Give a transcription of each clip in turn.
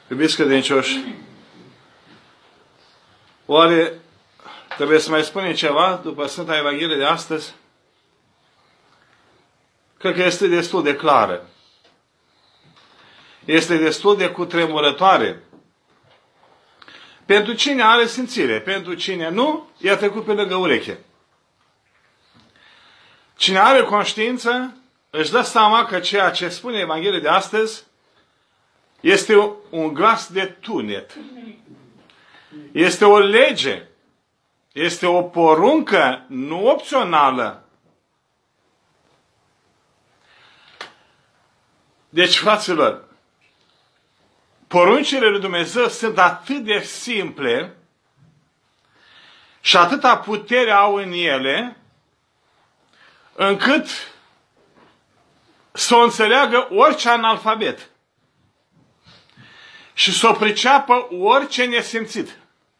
Iubiți credincioși, oare trebuie să mai spunem ceva după Sfânta Evanghelie de astăzi? Cred că este destul de clară. Este destul de cutremurătoare. Pentru cine are simțire, pentru cine nu, i-a trecut pe lângă ureche. Cine are conștiință, își dă seama că ceea ce spune Evanghelia de astăzi este un glas de tunet. Este o lege. Este o poruncă, nu opțională. Deci, fraților, poruncile lui Dumnezeu sunt atât de simple și atâta putere au în ele, încât să o înțeleagă orice analfabet și să o priceapă orice nesimțit.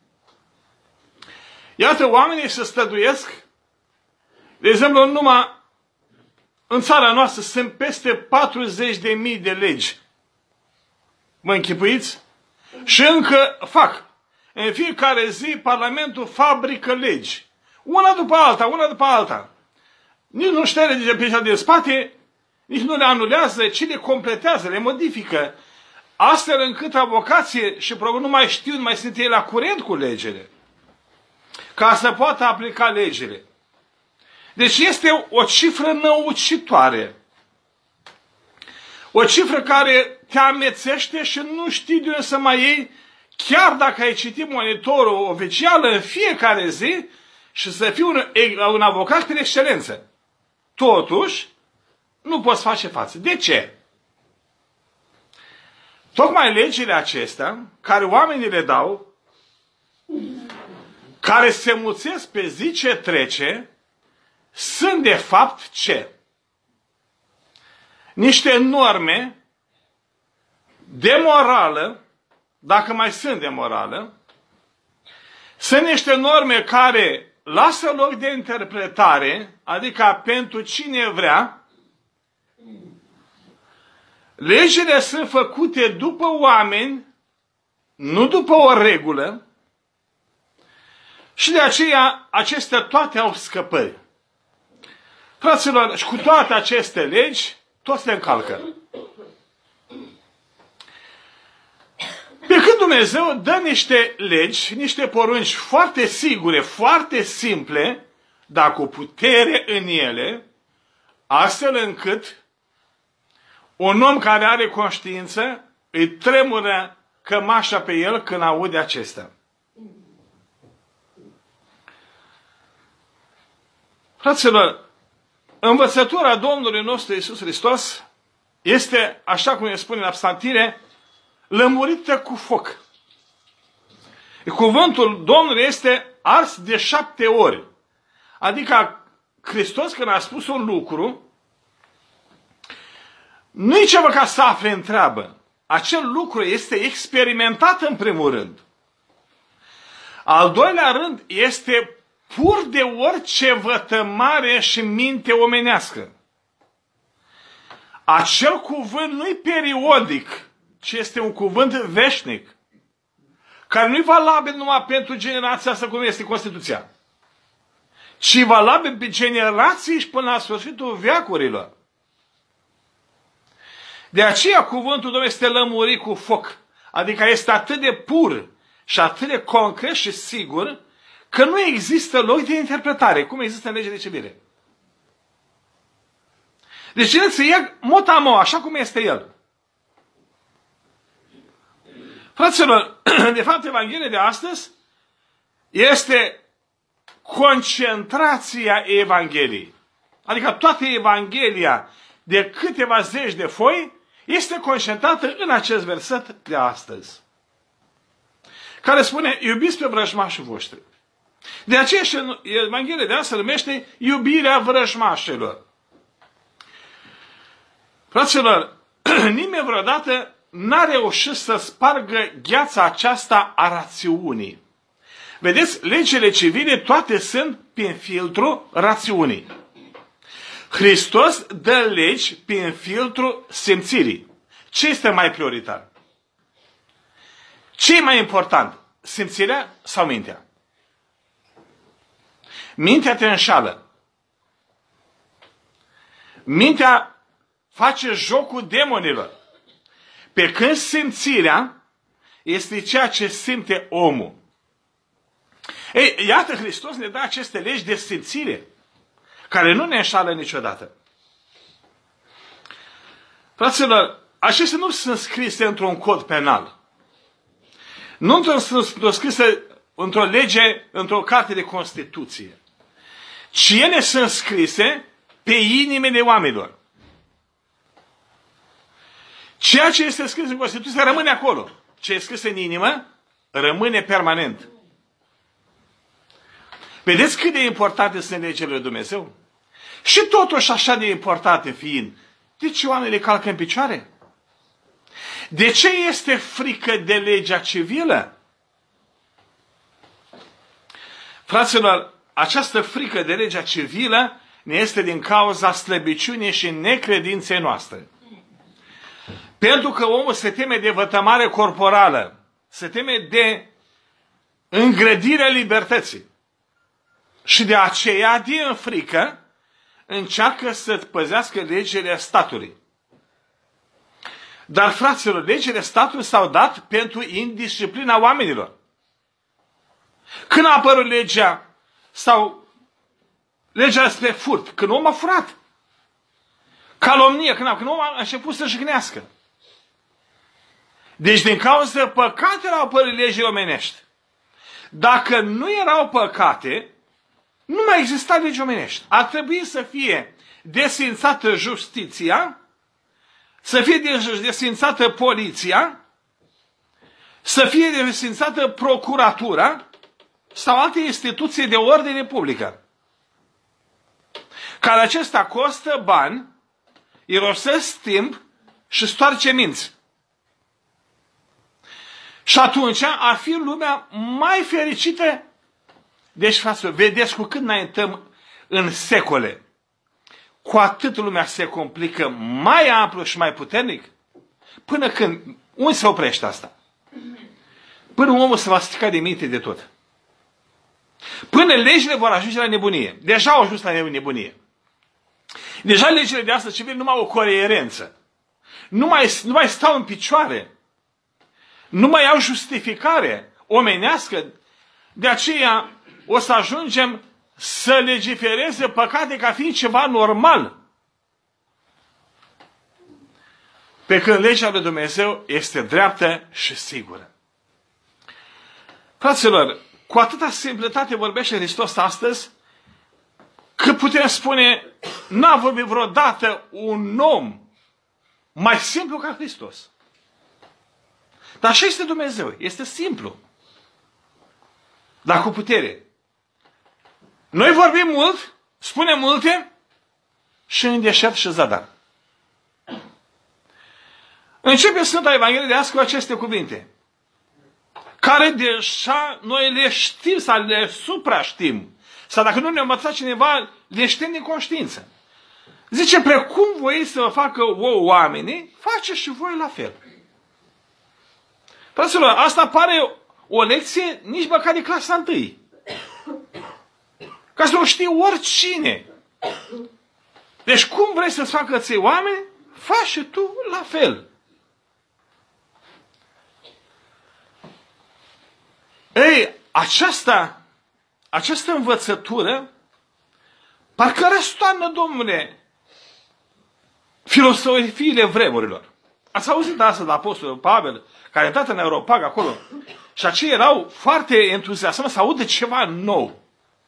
Iată, oamenii se stăduiesc, de exemplu, numai în țara noastră sunt peste 40.000 de legi. Mă închipuiți? Și încă fac. În fiecare zi Parlamentul fabrică legi. Una după alta, una după alta. Nici nu șterge de piesa din spate, nici nu le anulează, ci le completează, le modifică. Astfel încât avocații și probabil nu mai știu, nu mai sunt ei la curent cu legile. Ca să poată aplica legile. Deci este o cifră năucitoare. O cifră care te amețește și nu știi de unde să mai iei, chiar dacă ai citit monitorul oficial în fiecare zi și să fii un avocat prin excelență. Totuși, nu poți face față. De ce? Tocmai legile acestea, care oamenii le dau, care se mulțesc pe zi ce trece, sunt de fapt ce? Niște norme de morală, dacă mai sunt de morală, sunt niște norme care lasă loc de interpretare, adică pentru cine vrea. Legile sunt făcute după oameni, nu după o regulă, și de aceea acestea toate au scăpări. Fraților, și cu toate aceste legi, toți le încalcă. Pe când Dumnezeu dă niște legi, niște porunci foarte sigure, foarte simple, dar cu putere în ele, astfel încât un om care are conștiință îi tremură cămașa pe el când aude acestea. Fraților, învățătura Domnului nostru Iisus Hristos este, așa cum ne spune la Psaltire, lămurită cu foc. Cuvântul Domnului este ars de 7 ori. Adică Hristos, când a spus un lucru, nu e ceva ca să afle în treabă. Acel lucru este experimentat în primul rând. Al doilea rând este pur de orice vătămare și minte omenească. Acel cuvânt nu e periodic, ci este un cuvânt veșnic, care nu e valabil numai pentru generația asta, cum este Constituția, ci valabil pe generații și până la sfârșitul veacurilor. De aceea cuvântul Domnului este lămurit cu foc, adică este atât de pur și atât de concret și sigur, că nu există loc de interpretare, cum există în legea de civilă. Deci el se ia mot-a-mot, așa cum este el. Fraților, de fapt, Evanghelia de astăzi este concentrația Evangheliei. Adică toată Evanghelia de câteva zeci de foi este concentrată în acest verset de astăzi, care spune, iubiți pe vrăjmașii voștri. De aceea și Evanghelia de astăzi se numește iubirea vrăjmașilor. Fraților, nimeni vreodată n-a reușit să spargă gheața aceasta a rațiunii. Vedeți, legile civile toate sunt prin filtru rațiunii. Hristos dă legi prin filtru simțirii. Ce este mai prioritar? Ce e mai important? Simțirea sau mintea? Mintea te înșală. Mintea face jocul demonilor. Pe când simțirea este ceea ce simte omul. Ei, iată, Hristos ne dă aceste legi de simțire, care nu ne înșală niciodată. Fraților, acestea nu sunt scrise într-un cod penal. Nu sunt scrise într-o lege, într-o carte de Constituție. Ci ele sunt scrise pe inimile oamenilor. Ceea ce este scris în Constituție rămâne acolo. Ce este scris în inimă rămâne permanent. Vedeți cât de importante sunt legile lui Dumnezeu? Și totuși așa de importante fiind, de ce oamenii le calcă în picioare? De ce este frică de legea civilă? Fraților, această frică de legea civilă ne este din cauza slăbiciunii și necredinței noastre. Pentru că omul se teme de vătămare corporală, se teme de îngrădirea libertății. Și de aceea, din frică, încearcă să păzească legile statului. Dar, fraților, legile statului s-au dat pentru indisciplina oamenilor. Când a apărut legea sau legea despre furt, când omul a furat, calomnie, când omul a început să jignească. Deci, din cauza păcatelor au apărut legile omenești. Dacă nu erau păcate, nu mai exista legi omenești. Ar trebui să fie desfințată justiția, să fie desfințată poliția, să fie desfințată procuratura sau alte instituții de ordine publică. Care acesta costă bani, irosesc timp și stoarce minți. Și atunci ar fi lumea mai fericită. Deci, fraților, vedeți cu cât înaintăm în secole, cu atât lumea se complică mai amplu și mai puternic. Până când? Unde se oprește asta? Până omul se va strica de minte de tot. Până legile vor ajunge la nebunie. Deja au ajuns la nebunie. Deja legile de astăzi civil nu mai au o coerență. Nu mai stau în picioare. Nu mai au justificare omenească. De aceea o să ajungem să legifereze păcate ca fiind ceva normal. Pe când legea lui Dumnezeu este dreaptă și sigură. Fraților, cu atâta simplitate vorbește Hristos astăzi, că putem spune, n-a vorbit vreodată un om mai simplu ca Hristos. Dar așa este Dumnezeu, este simplu. Dar cu putere. Noi vorbim mult, spunem multe și în deșert și zadar. Începe Sfânta Evanghelie de azi cu aceste cuvinte, care deja noi le știm sau le supraștim. Sau dacă nu ne-a învățat cineva, le știm din conștiință. Zice, precum voi să vă facă oamenii, face și voi la fel. Fraților, asta pare o lecție nici măcar de clasa 1. Ca să o știe oricine. Deci cum vrei să-ți facă ție oameni, faci și tu la fel. Ei, această învățătură parcă răstoarnă, domnule, filosofiile vremurilor. Ați auzit asta de Apostolul Pavel, care a intrat în Areopag acolo, și aceia erau foarte entuziasmați să audă ceva nou.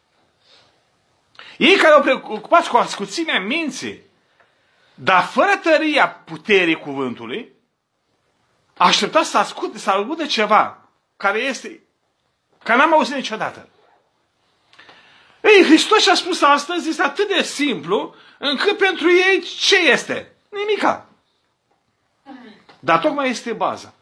Ei care au preocupați cu ascuțimea minții, dar fără tăria puterii cuvântului, așteptați să audă ceva care n-am auzit niciodată. Ei, Hristos și-a spus astăzi, este atât de simplu, încât pentru ei ce este? Nimica. Dar tocmai este baza.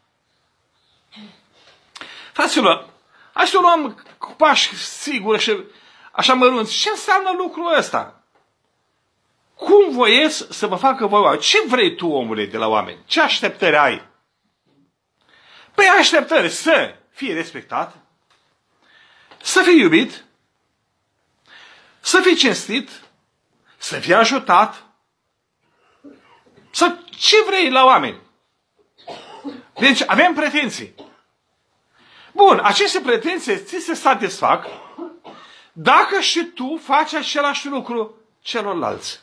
Fraților, hai să o luăm cu pași siguri și așa mărunți. Ce înseamnă lucrul ăsta? Cum voieți să vă facă voi oameni? Ce vrei tu, omule, de la oameni? Ce așteptări ai? Păi așteptări să fii respectat, să fii iubit, să fii cinstit, să fii ajutat, sau ce vrei la oameni. Deci avem pretenții. Bun, aceste pretenții ți se satisfac dacă și tu faci același lucru celorlalți.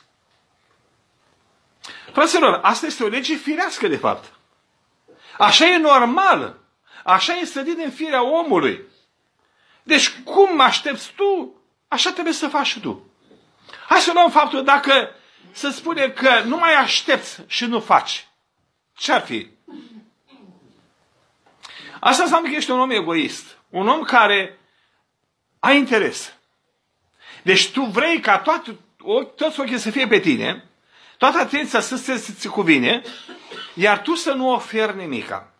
Fraților, asta este o lege firească, de fapt. Așa e normal. Așa e sădit în firea omului. Deci, cum aștepți tu, așa trebuie să faci și tu. Hai să luăm faptul dacă se spune că nu mai aștepți și nu faci. Ce-ar fi? Asta înseamnă că ești un om egoist. Un om care ai interes. Deci tu vrei ca toți ochii să fie pe tine, toată atenția să ți cuvine, iar tu să nu oferi nimica.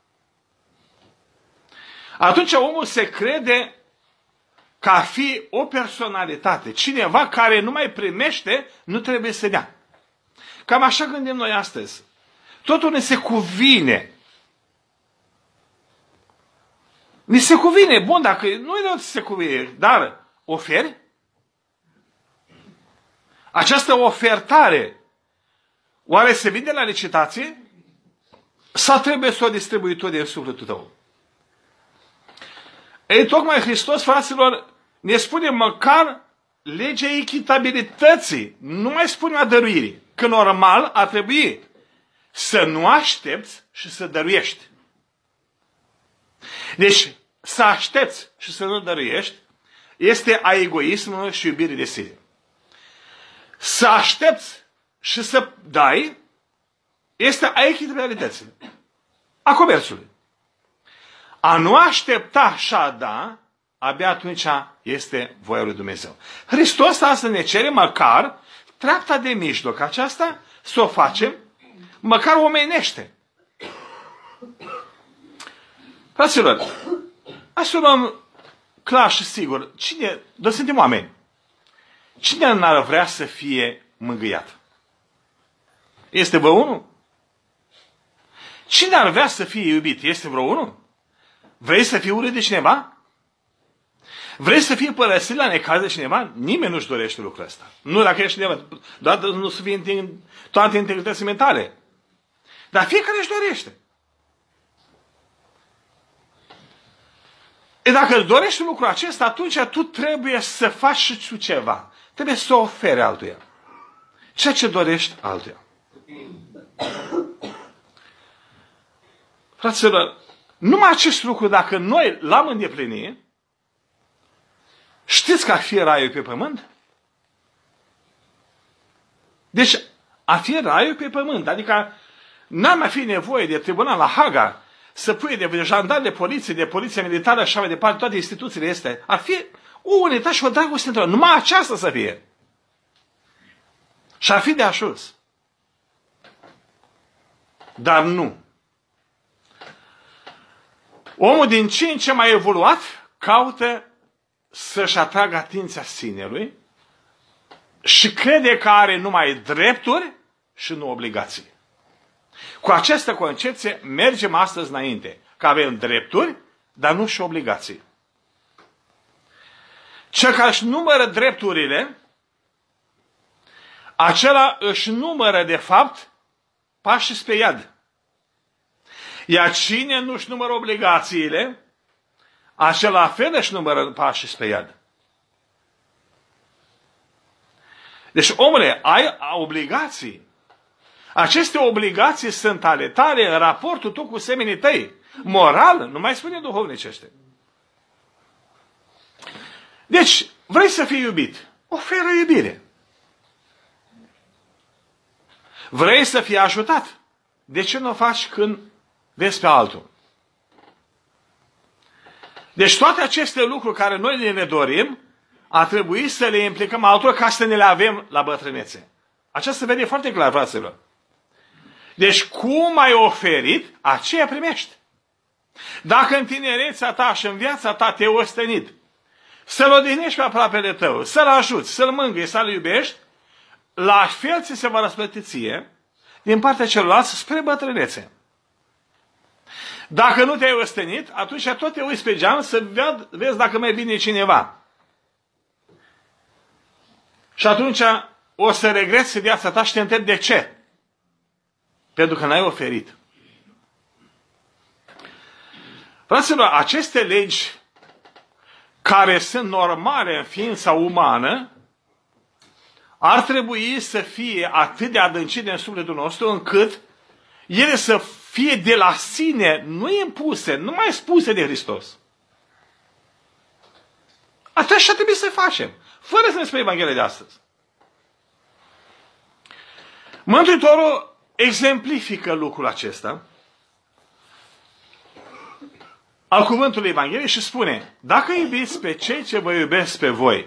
Atunci omul se crede că a fi o personalitate. Cineva care nu mai primește, nu trebuie să dea. Cam așa gândim noi astăzi. Totul ne se cuvine. Ni se cuvine. Bun, dacă nu se cuvine, dar oferi? Această ofertare, oare se vinde la licitație? Sau trebuie să o distribui tu din sufletul tău? Ei, tocmai Hristos, fraților, ne spune măcar legea echitabilității. Nu mai spune a dăruirii. Că normal ar trebui să nu aștepți și să dăruiești. Deci, să aștepți și să nu dăruiești este a egoismului și iubirii de sine. Să aștepți și să dai este a echitabilității, a comerțului. A nu aștepta și a da, abia atunci este voia lui Dumnezeu. Hristos asta ne cere măcar treapta de mijloc aceasta să o facem măcar omenește. Fraților, hai să luăm clar și sigur. Noi suntem oameni. Cine n-ar vrea să fie mângâiat? Este vreo unul? Cine ar vrea să fie iubit? Este vreo unul? Vrei să fii urât de cineva? Vrei să fii părăsit la necaz de cineva? Nimeni nu-și dorește lucrul ăsta. Nu dacă ești cineva, doar nu să fie în toate integrității mentale. Dar fiecare își dorește. E dacă îți dorești lucrul acesta, atunci tu trebuie să faci și tu ceva. Trebuie să oferi altuia. Ceea ce dorești altuia. Fraților, numai acest lucru, dacă noi l-am îndeplinit, știți că ar fi raiul pe pământ? Deci, a fi raiul pe pământ. Adică, n-ar mai fi nevoie de tribunal la Haga să pui de jandarmi de poliție militară și așa mai departe, toate instituțiile astea. Ar fi o unitate și o dragoste între noi. Numai aceasta să fie. Și ar fi de ajuns. Dar nu. Omul din ce în ce mai evoluat caută să-și atragă atenția sinelui și crede că are numai drepturi și nu obligații. Cu această concepție mergem astăzi înainte, că avem drepturi, dar nu și obligații. Cel care își numără drepturile, acela își numără de fapt pașii spre iad. Iar cine nu își numără obligațiile, acela la fel își numără pașii spre iad. Deci, omule, ai obligații. Aceste obligații sunt ale tale în raportul tău cu semenii tăi. Moral, nu mai spune duhovnicește. Deci, vrei să fii iubit? Oferă iubire. Vrei să fii ajutat? De ce nu o faci când vezi pe altul? Deci toate aceste lucruri care noi ne dorim, ar trebui să le implicăm altul ca să ne le avem la bătrânețe. Aceasta se vede foarte clar, fraților. Deci cum ai oferit, aceea primești. Dacă în tinerețea ta și în viața ta te-ai ostenit, să-l odihnești pe aproapele tău, să-l ajuți, să-l mângâi, să-l iubești, la fel ți se va răsplăti ție din partea celorlalți spre bătrânețe. Dacă nu te-ai ostenit, atunci tot te uiți pe geam să vezi dacă mai vine cineva. Și atunci o să regreți viața ta și te întrebi de ce. Pentru că n-ai oferit. Fraților, aceste legi care sunt normale în ființa umană ar trebui să fie atât de adâncite în sufletul nostru încât ele să fie de la sine, nu impuse, nu mai spuse de Hristos. Așa trebuie să facem, fără să ne spune Evanghelia de astăzi. Mântuitorul exemplifică lucrul acesta al cuvântului Evangheliei și spune: dacă iubiți pe cei ce vă iubesc pe voi,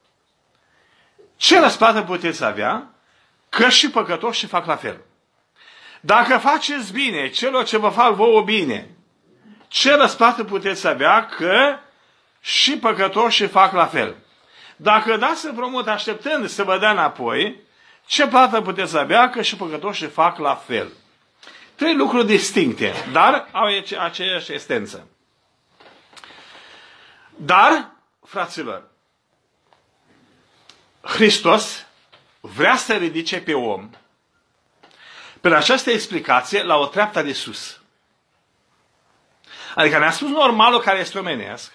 ce răsplată puteți avea? Că și păcătoși fac la fel. Dacă faceți bine celor ce vă fac vouă bine, ce răsplată puteți avea? Că și păcătoși fac la fel. Dacă dați împrumut așteptând să vă dea înapoi, ce plată puteți avea? Că și păcătoși fac la fel. Trei lucruri distincte, dar au aceeași esență. Dar, fraților, Hristos vrea să ridice pe om, prin această explicație, la o treaptă de sus. Adică ne-a spus normalul care este omenesc,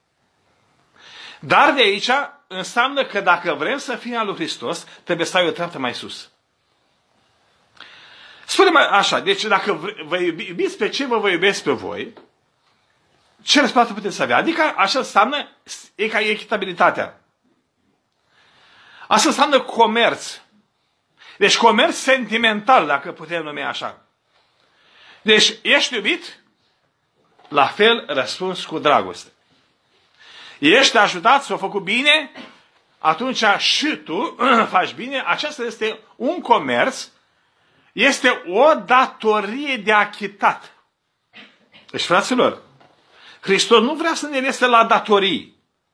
dar de aici înseamnă că dacă vrem să fim al lui Hristos, trebuie să ai o treaptă mai sus. Spune-mă așa, deci dacă vă iubiți pe ce vă iubesc pe voi, ce răsplată puteți avea? Adică așa înseamnă echitabilitatea. Asta înseamnă comerț. Deci comerț sentimental, dacă putem numi așa. Deci ești iubit, la fel răspuns cu dragoste. Ești ajutat, s-a făcut bine, atunci și tu faci bine. Aceasta este un comerț, este o datorie de achitat. Deci, fraților, Hristos nu vrea să ne lese la datorii,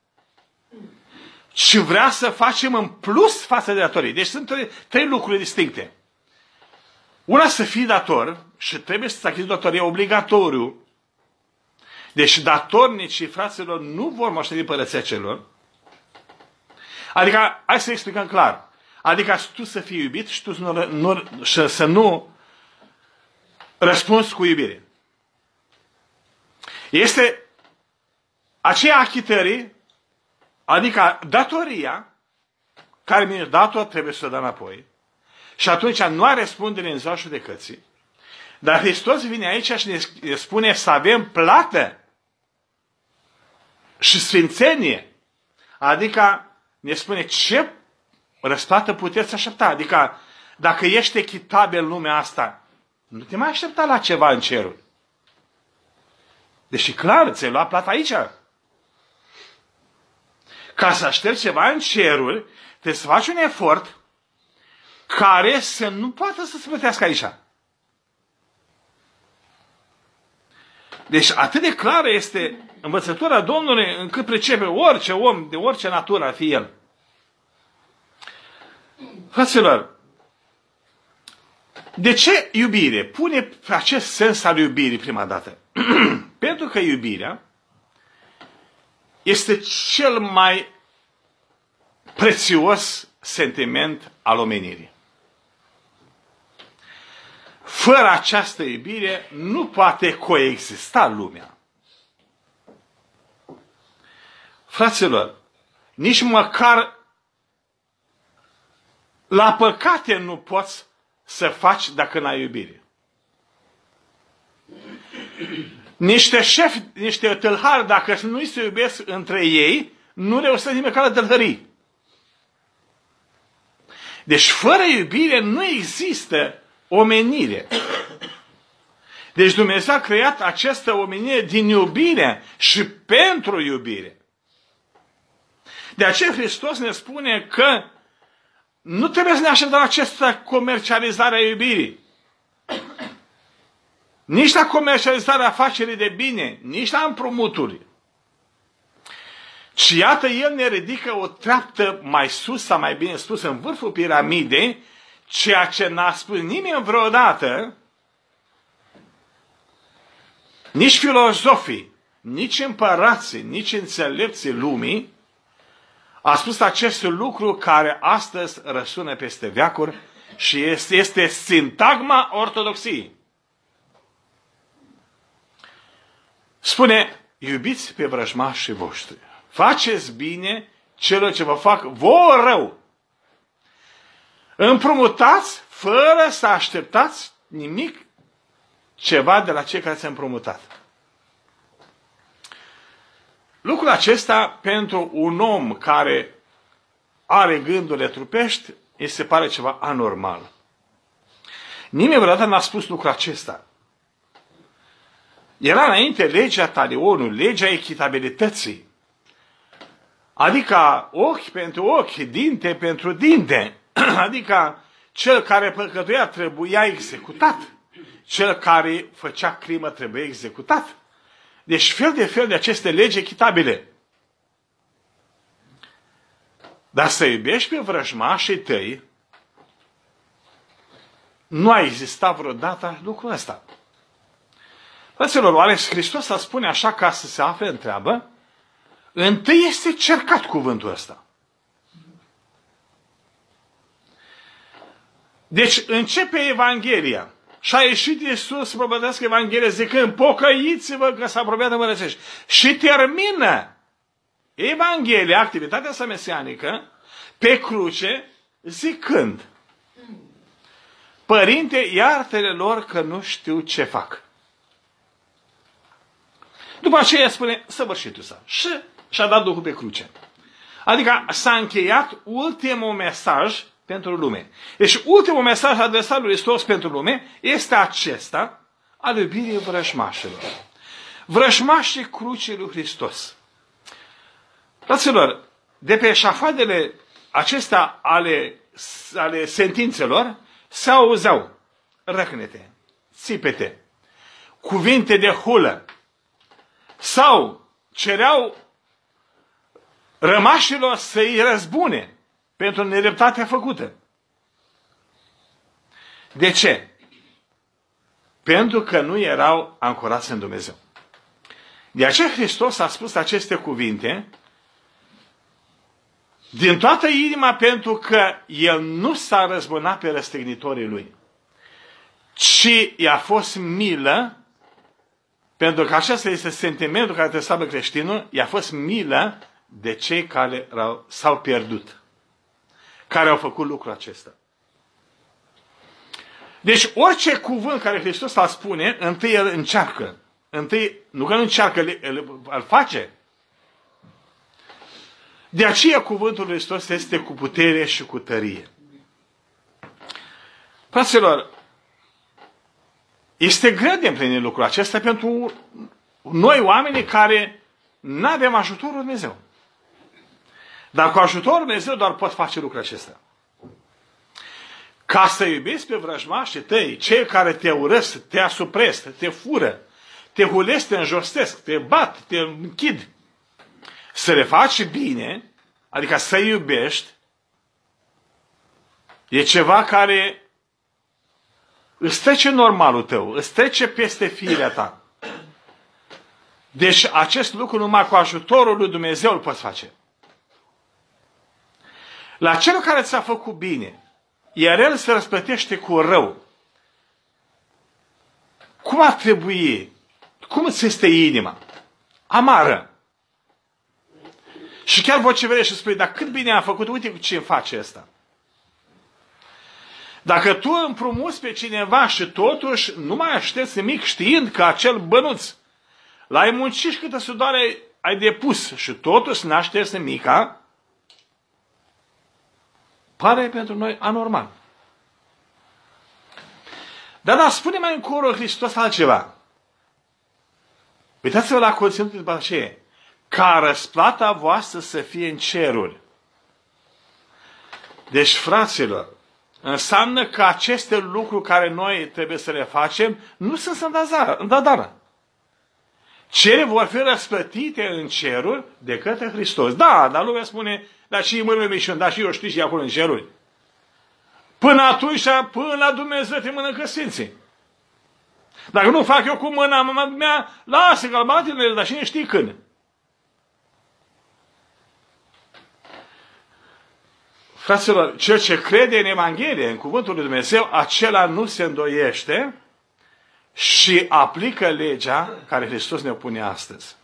ci vrea să facem în plus față de datorii. Deci sunt trei lucruri distincte. Una, să fii dator și trebuie să-ți achizi datoria obligatoriu. Deci datornicii, fraților, nu vor moșteni împărăția celor. Adică, hai să explicăm clar. Adică tu să fii iubit și tu să nu răspunzi cu iubire. Este aceea achitării, adică datoria, care mi-e dat-o, trebuie să o dă înapoi. Și atunci nu are răspundere în ziua judecății. Dar Hristos vine aici și ne spune să avem plată și sfințenie. Adică ne spune ce răsplată puteți aștepta. Adică dacă ești echitabil în lumea asta, nu te mai aștepta la ceva în cerul. Deși clar, ți-ai luat plata aici. Ca să aștepți ceva în cerul, trebuie să faci un efort care să nu poată să se plătească aici. Deci atât de clară este învățătura Domnului încât pricepe orice om, de orice natură ar fi el. Fraților, de ce iubire? Pune acest sens al iubirii prima dată. Pentru că iubirea este cel mai prețios sentiment al omenirii. Fără această iubire nu poate coexista lumea. Fraților, nici măcar la păcate nu poți să faci dacă n-ai iubire. Niște șefi, niște tâlhari, dacă nu se iubesc între ei, nu reușesc nici măcar la tâlhării. Deci fără iubire nu există omenire. Deci Dumnezeu a creat această omenire din iubire și pentru iubire. De aceea Hristos ne spune că nu trebuie să ne așteptăm la această comercializare a iubirii. Nici la comercializarea afacerii de bine, nici la împrumuturi. Și iată, El ne ridică o treaptă mai sus, sau mai bine spus, în vârful piramidei, ceea ce n-a spus nimeni vreodată, nici filozofii, nici împărații, nici înțelepții lumii a spus acest lucru care astăzi răsună peste veacuri și este sintagma ortodoxiei. Spune, iubiți pe vrăjmașii voștri, faceți bine celor ce vă fac vouă rău. Împrumutați fără să așteptați nimic ceva de la cei care ți-a împrumutat. Lucrul acesta, pentru un om care are gândurile trupești, îi se pare ceva anormal. Nimeni vreodată n-a spus lucrul acesta. Era înainte legea talionului, legea echitabilității. Adică ochi pentru ochi, dinte pentru dinte. Adică cel care păcătuia trebuia executat. Cel care făcea crimă trebuia executat. Deci fel de aceste legi echitabile. Dar să iubești pe vrăjmașii tăi, nu a existat vreodată lucrul ăsta. Fraților, oare Hristos a spune așa ca să se afle în treabă? Întâi este cercat cuvântul ăsta. Deci începe Evanghelia. Și a ieșit Iisus să propovădească Evanghelia zicând, pocăiți-vă că s-a apropiat împărățești. Și termină Evanghelia, activitatea sa mesianică, pe cruce, zicând, Părinte, iartă-le lor că nu știu ce fac. După aceea spune, săvârșitul s-a. Și-a dat Duhul pe cruce. Adică s-a încheiat ultimul mesaj pentru lume. Deci ultimul mesaj adresat lui Hristos pentru lume este acesta al iubirii vrăjmașilor. Vrăjmașii crucii lui Hristos. Fraților, de pe șafadele acestea ale sentințelor se auzeau răcnete, țipete, cuvinte de hulă sau cereau rămașilor să-i răzbune pentru nedreptatea făcută. De ce? Pentru că nu erau ancorați în Dumnezeu. De aceea Hristos a spus aceste cuvinte din toată inima, pentru că El nu s-a răzbunat pe răstignitorii Lui, ci i-a fost milă, pentru că acesta este sentimentul care trebuie să aibă creștinul, i-a fost milă de cei care s-au pierdut, care au făcut lucrul acesta. Deci orice cuvânt care Hristos îl spune, întâi El încearcă. Întâi, nu că nu încearcă, îl face. De aceea cuvântul lui Hristos este cu putere și cu tărie. Fraților, este greu de împlinit lucrul acesta pentru noi oamenii care nu avem ajutorul lui Dumnezeu. Dar cu ajutorul lui Dumnezeu doar pot face lucrul acesta. Ca să iubiți pe vrăjmașii tăi, cei care te urăsc, te asupresc, te fură, te hulesc, te înjostesc, te bat, te închid, să le faci bine, adică să iubești, e ceva care îți trece normalul tău, îți trece peste firea ta. Deci acest lucru numai cu ajutorul lui Dumnezeu îl poți face. La cel care ți-a făcut bine, iar el se răsplătește cu rău, cum ar trebui? Cum îți este inima? Amară. Și chiar vociferești și spui, dar cât bine am făcut, uite cu ce îmi face asta. Dacă tu împrumuți pe cineva și totuși nu mai aștepți nimic știind că acel bănuț l-ai muncit și câtă sudoare ai depus și totuși nu aștepți nimica, pare pentru noi anormal. Dar spune mai încolo Hristos altceva. Uitați-vă la conținutul după aceea. Ca răsplata voastră să fie în ceruri. Deci, fraților, înseamnă că aceste lucruri care noi trebuie să le facem nu sunt în dadară. Cele vor fi răsplătite în ceruri de către Hristos. Da, dar lumea spune, dar și mâinile mișuni, dar și eu știu și acolo în ceruri. Până atunci, până la Dumnezeu te mănâncă sfinții. Dacă nu fac eu cu mâna mea, lasă că batele, dar cine știe când. Fraților, cel ce crede în Evanghelie, în cuvântul lui Dumnezeu, acela nu se îndoiește și aplică legea care Hristos ne opune astăzi.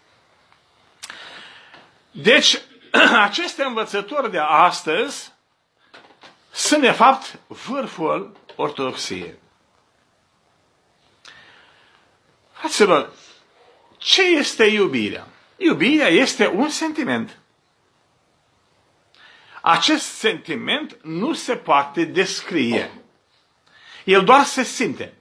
Deci, aceste învățători de astăzi sunt, de fapt, vârful ortodoxiei. Fraților, ce este iubirea? Iubirea este un sentiment. Acest sentiment nu se poate descrie. El doar se simte.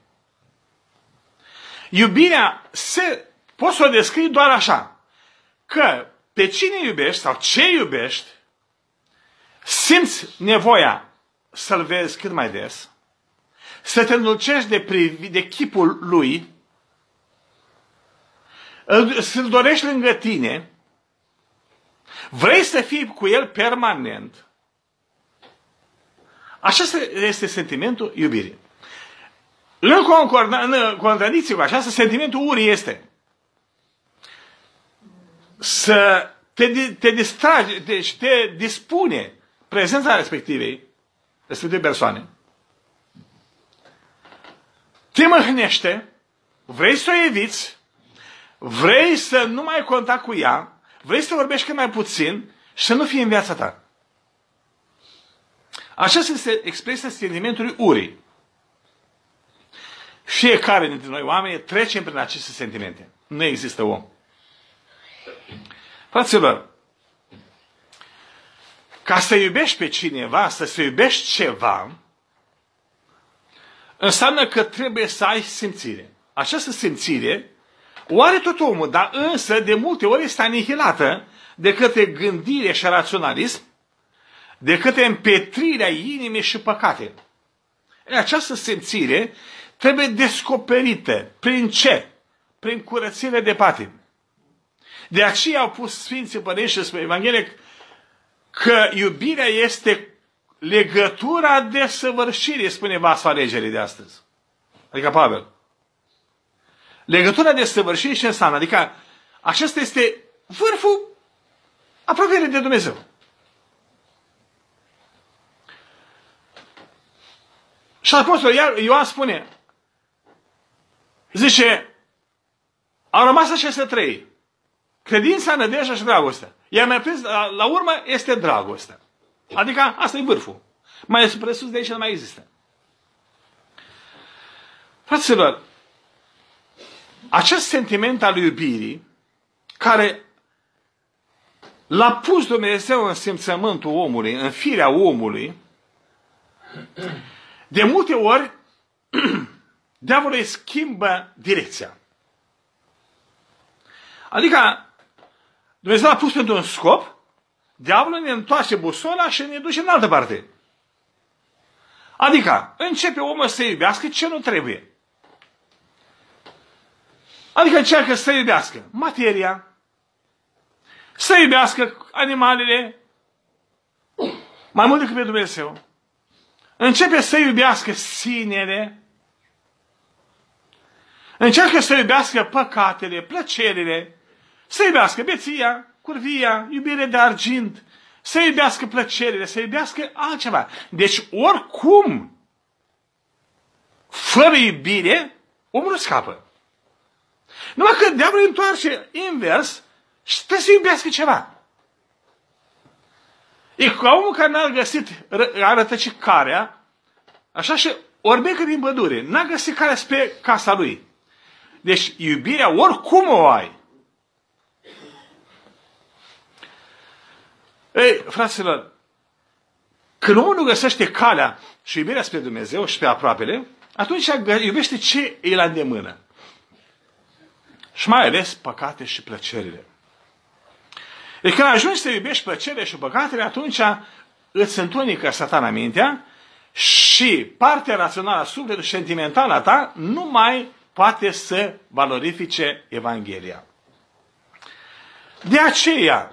Iubirea poți să o descrii doar așa, că pe cine iubești sau ce iubești, simți nevoia să-l vezi cât mai des, să te îndulcești de chipul lui, să-l dorești lângă tine, vrei să fii cu el permanent. Așa este sentimentul iubirii. În contradicție cu aceasta, sentimentul urii este să te distrage, deci te dispune prezența respectivei persoane. Te mâhnește, vrei să o eviți, vrei să nu mai ai contact cu ea, vrei să vorbești cât mai puțin și să nu fie în viața ta. Așa se expresia sentimentului urii. Fiecare dintre noi oameni trecem prin aceste sentimente. Nu există om. Fraților, ca să iubești pe cineva, să iubești ceva, înseamnă că trebuie să ai simțire. Această simțire o are tot omul, dar însă de multe ori este anihilată de către gândire și raționalism, de către împetrirea inimii și păcate. Această simțire trebuie descoperită. Prin ce? Prin curățire de patim. De aceea au pus Sfinții Părinți și spre Evanghelie că iubirea este legătura de săvârșire, spune vasul alegerii de astăzi. Adică Pavel. Legătura de săvârșire ce înseamnă? Adică acesta este vârful apropierii de Dumnezeu. Și Apostolul Ioan spune, zice, au rămas aceste trei. Credința, nădejdea și dragostea. Iar mai prins, la urmă, este dragostea. Adică asta e vârful. Mai presus de aici nu mai există. Fraților, acest sentiment al iubirii, care l-a pus Dumnezeu în simțământul omului, în firea omului, de multe ori, diavolul îi schimbă direcția. Adică, Dumnezeu l-a pus pentru un scop, diavolul ne întoarce busola și ne duce în altă parte. Adică, începe omul să iubească ce nu trebuie. Adică încearcă să iubească materia, să iubească animalele, mai mult decât pe Dumnezeu. Începe să iubească sinele, încearcă să iubească păcatele, plăcerile, să iubească beția, curvia, iubire de argint, să iubească plăcerile, să iubească altceva. Deci, oricum, fără iubire, omul nu scapă. Numai că diavolul întoarce invers și trebuie să iubească ceva. E ca omul care n-a găsit, a rătăcit carea, așa și orbecă din pădure, n-a găsit carea spre casa lui. Deci, iubirea oricum o ai. Ei, fraților, când omul nu găsește calea și iubirea spre Dumnezeu și pe aproapele, atunci iubește ce e la îndemână. Și mai ales păcate și plăcerile. Deci când ajungi să iubești plăcerile și păcatele, atunci îți întunică Satana mintea și partea rațională a sufletului sentimentală a ta nu mai poate să valorifice Evanghelia. De aceea,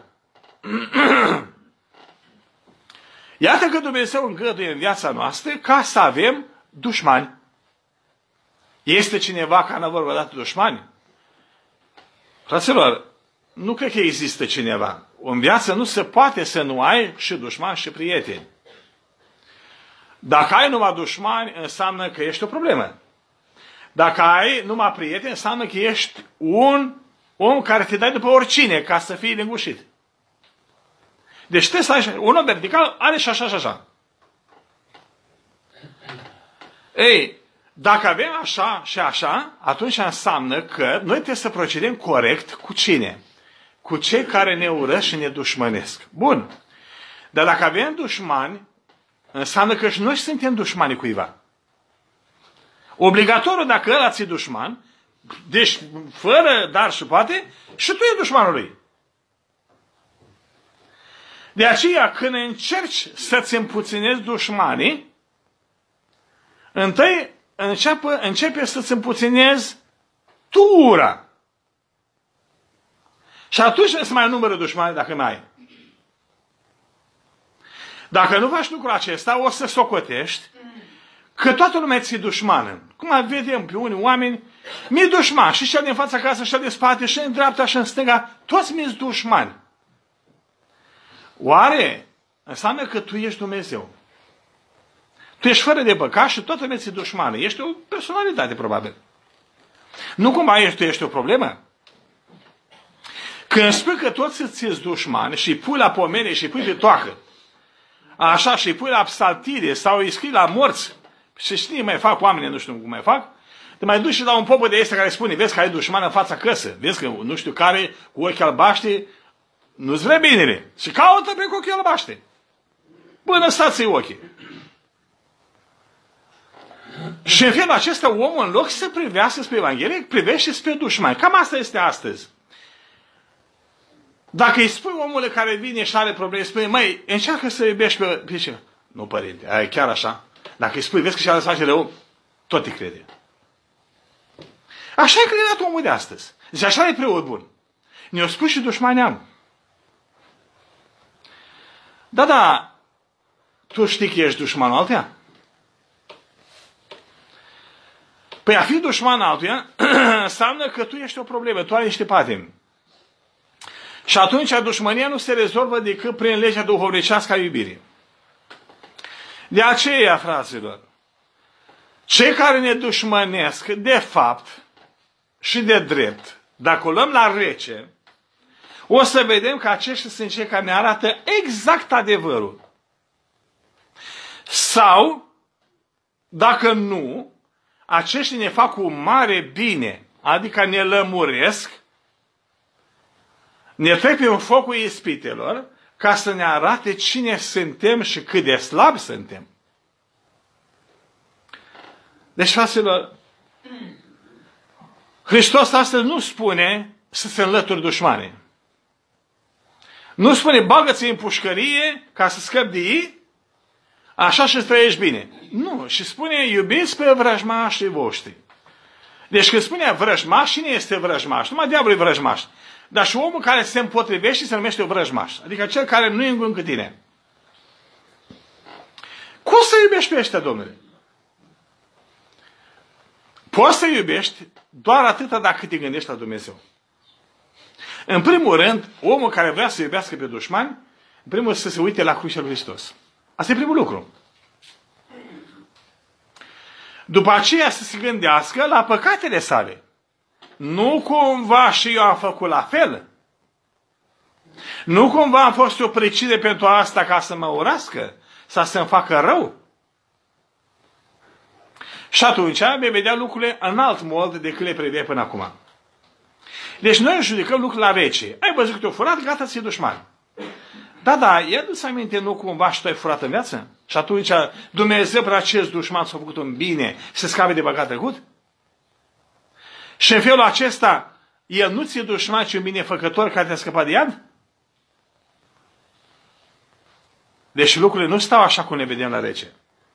iată că Dumnezeu îngăduie în viața noastră ca să avem dușmani. Este cineva care nu vor dată dușmani? Fraților, nu cred că există cineva. În viață nu se poate să nu ai și dușmani și prieteni. Dacă ai numai dușmani, înseamnă că ești o problemă. Dacă ai numai prieteni, înseamnă că ești un om care te dai după oricine ca să fii lingușit. Deci trebuie să ai un om vertical, are și așa și așa. Ei, dacă avem așa și așa, atunci înseamnă că noi trebuie să procedăm corect cu cine? Cu cei care ne urăsc și ne dușmănesc. Bun. Dar dacă avem dușmani, înseamnă că și noi suntem dușmani cuiva. Obligatoriu, dacă ăla ți-e dușman, deci fără dar și poate, și tu e dușmanul lui. De aceea, când încerci să-ți împuținezi dușmanii, întâi începe să-ți împuținezi tu ura. Și atunci îți mai numără dușmani dacă mai ai. Dacă nu faci lucrul acesta, o să socotești că toată lumea ți-e dușmană. Cum vedem pe unii oameni, mi-e dușman. Și cel din fața casă, și cel de spate, și în dreapta, și în stânga, toți mi-e dușmani. Oare înseamnă că tu ești Dumnezeu? Tu ești fără de păcat și toată lumea ți-e dușmană. Ești o personalitate, probabil. Nu cumva tu ești o problemă? Când spui că toți ți-e dușmani și îi pui la pomene și îi pui pe toacă, așa, și îi pui la psaltire sau îi scrii la morți, și știi, mai fac oamenii, nu știu cum mai fac, te mai duci și la un popă de este care spune, vezi că ai dușman în fața căsă, vezi că nu știu care, cu ochi albaștri, nu-ți vrea binele. Și caută pe cu ochii albaștri. Până stați-i ochii. Și în felul acesta, omul, în loc să privească spre Evanghelie, privește spre dușmani. Cam asta este astăzi. Dacă îi spui omului care vine și are probleme, spune, măi, încearcă să iubești pe ce? Nu, părinte, aia chiar așa. Dacă îi spui, vezi că și-a face rău, tot te crede. Așa e credat omul de astăzi. Deci așa e preot bun. Ne-o spus și dușmani am. Da, tu știi că ești dușmanul altuia? Păi a fi dușman altuia înseamnă că tu ești o problemă, tu ai niște patimi. Și atunci dușmania nu se rezolvă decât prin legea duhovnicească a iubirii. De aceea, fraților, cei care ne dușmănesc, de fapt și de drept, dacă o luăm la rece, o să vedem că aceștia sunt cei care ne arată exact adevărul. Sau, dacă nu, aceștia ne fac un mare bine, adică ne lămuresc, ne trec pe focul ispitelor ca să ne arate cine suntem și cât de slabi suntem. Deci, fraților, Hristos astăzi nu spune să se înlături dușmanii. Nu spune bagă-ți în pușcărie ca să scapi de ei, așa și trăiești bine. Nu, și spune iubiți pe vrăjmașii voștri. Deci când spune vrăjmaș, cine este vrăjmaș? Numai diavolul e vrăjmaș. Dar și omul care se împotrivește se numește un vrăjmaș. Adică cel care nu e în cu tine. Cum să iubești pe ăștia, domnule? Poți să iubești doar atâta dacă te gândești la Dumnezeu. În primul rând, omul care vrea să iubească pe dușmani, în primul rând să se uite la crucea lui Hristos. Asta e primul lucru. După aceea să se gândească la păcatele sale. Nu cumva și eu am făcut la fel? Nu cumva am fost o pricină pentru asta ca să mă urască? Sau să-mi facă rău? Și atunci vei vedea lucrurile în alt mod decât le preveai până acum. Deci noi judecăm lucrurile la rece. Ai văzut că te-o furat, gata, ți-e dușman. Da, el nu-ți aminte, nu cumva și tu ai furat în viață? Și atunci Dumnezeu prin acest dușman s-a făcut un bine să scape de păcat trecut? Și în felul acesta, el nu ți-e dușman, ci un binefăcător care te-a scăpat de iad? Deci lucrurile nu stau așa cum ne vedem la rece.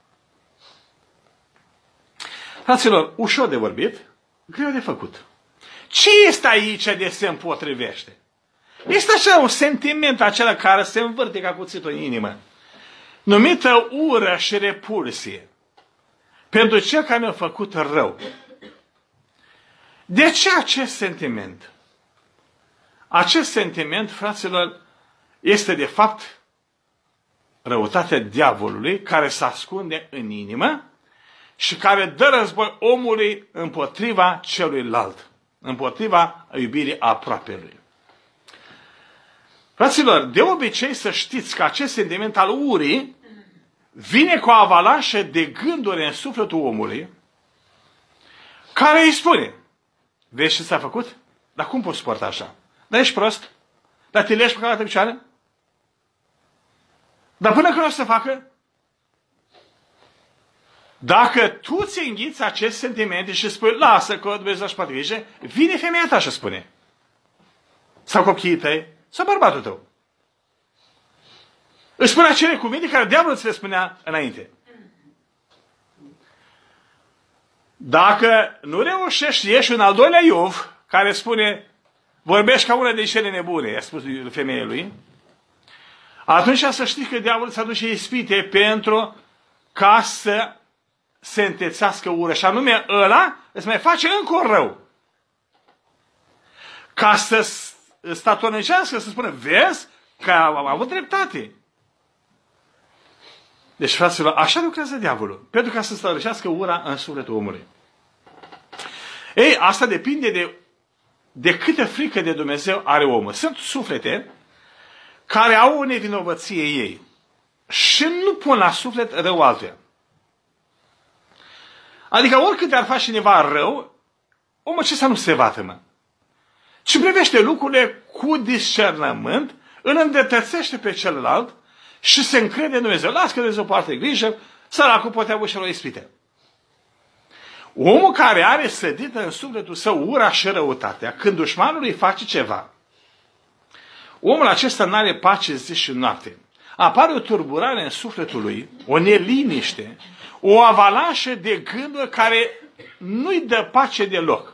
Fraților, ușor de vorbit, greu de făcut. Ce este aici de se împotrivește? Este așa un sentiment acela care se învârte ca cuțitul în inimă, numită ură și repulsie pentru cel care mi-a făcut rău. De ce acest sentiment? Acest sentiment, fraților, este de fapt răutatea diavolului care se ascunde în inimă și care dă război omului împotriva celuilalt, împotriva iubirii aproapelui. Fraților, de obicei să știți că acest sentiment al urii vine cu o avalanșă de gânduri în sufletul omului care îi spune: vezi ce s-a făcut? Dar cum poți suporta așa? Dar ești prost? Dar te leși pe calea picioare? Dar până când o să se facă? Dacă tu ți înghiți acest sentiment și spui: lasă că Dumnezeu își poate grijă, vine femeia ta și spune. Sau copiii tăi, sau bărbatul tău. Își spune acele cuvinte care diavolul ți le spunea înainte. Dacă nu reușești, ieși un al doilea Iov, care spune: vorbești ca una din cele nebune, i-a spus femeia lui, atunci să știi că diavolul să aduce ispite pentru ca să se întețească ură. Și anume ăla îți mai face încă un rău. Ca să statornicească, să spună: vezi că am avut dreptate. Deci, fraților, așa lucrează diavolul. Pentru ca să stărușească ura în sufletul omului. Ei, asta depinde de câtă frică de Dumnezeu are omul. Sunt suflete care au o nevinovăție ei și nu pun la suflet rău altuia. Adică oricât ar face cineva rău, omul acesta nu se vatămă. Ci privește lucrurile cu discernământ, îl îndreptățește pe celălalt și se încrede în Dumnezeu. Lasă că Dumnezeu poartă grijă, săracul poate avea și o ispite. Omul care are sădită în sufletul său ura și răutatea, când dușmanul îi face ceva, omul acesta nu are pace zi și noapte. Apare o turburare în sufletul lui, o neliniște, o avalanșă de gânduri care nu-i dă pace deloc.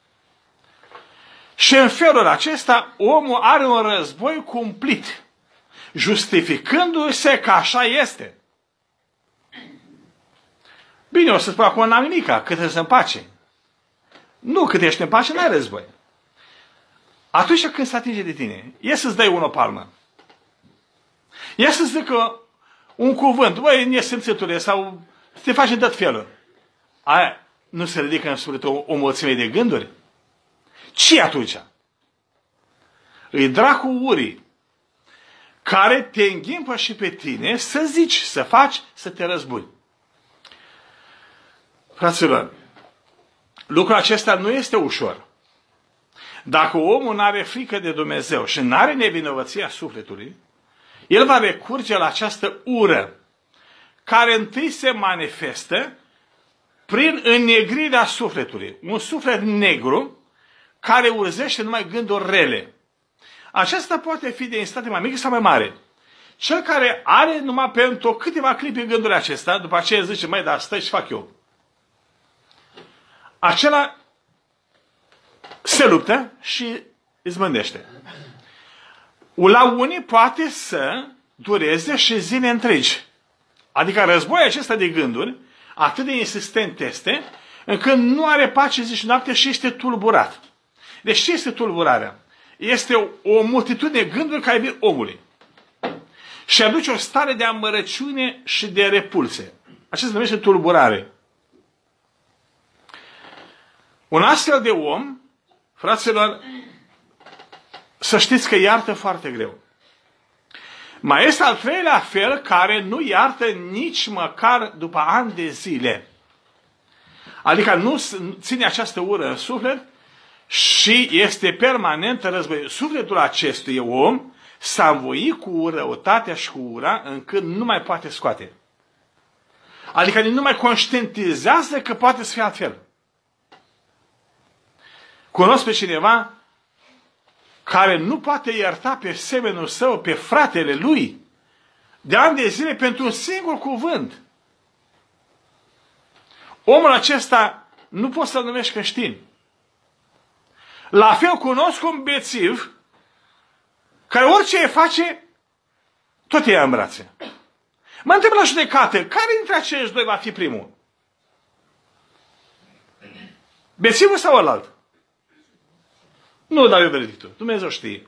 Și în felul acesta, omul are un război cumplit, justificându-se că așa este. Bine, o să spun acum, n-am nimica, cât să în pace. Nu, cât ești în pace, n-ai război. Atunci când se atinge de tine, e să-ți dai unul palmă. E să-ți zică un cuvânt, băi, nesimțitule, sau te faci în tot felul. Aia nu se ridică în sufletul o mulțime de gânduri? Ce atunci? Îi dracul urii, care te înghimpă și pe tine să zici, să faci, să te răzbui. Fraților, lucrul acesta nu este ușor. Dacă omul nu are frică de Dumnezeu și nu are nevinovăția sufletului, el va recurge la această ură, care întâi se manifestă prin înnegrirea sufletului. Un suflet negru care urzește numai gânduri rele. Aceasta poate fi de instate mai mică sau mai mare. Cel care are numai pentru câteva clipe gândurile acestea, după aceea zice: măi, dar stai și fac eu. Acela se luptă și izbândește. La unii poate să dureze și zile întregi. Adică războiul acesta de gânduri atât de insistent este, încât nu are pace zi și noapte și este tulburat. Deci ce este tulburarea? Este o multitudine de gânduri care vin omului. Și aduce o stare de amărăciune și de repulse. Acesta se numește tulburare. Un astfel de om, fraților, să știți că iartă foarte greu. Mai este al treilea fel care nu iartă nici măcar după ani de zile. Adică nu ține această ură în suflet și este permanent război. Sufletul acestui om s-a învoit cu răutatea și cu ura încât nu mai poate scoate. Adică nu mai conștientizează că poate să fie altfel. Cunosc pe cineva care nu poate ierta pe semenul său, pe fratele lui, de ani de zile pentru un singur cuvânt. Omul acesta nu poți să-l numești creștin. La fel cunosc un bețiv care orice face, tot e în brațe. Mă întreb la judecată, care dintre acești doi va fi primul? Bețivul sau ălalt? Nu dau eu verdictul. Dumnezeu știe.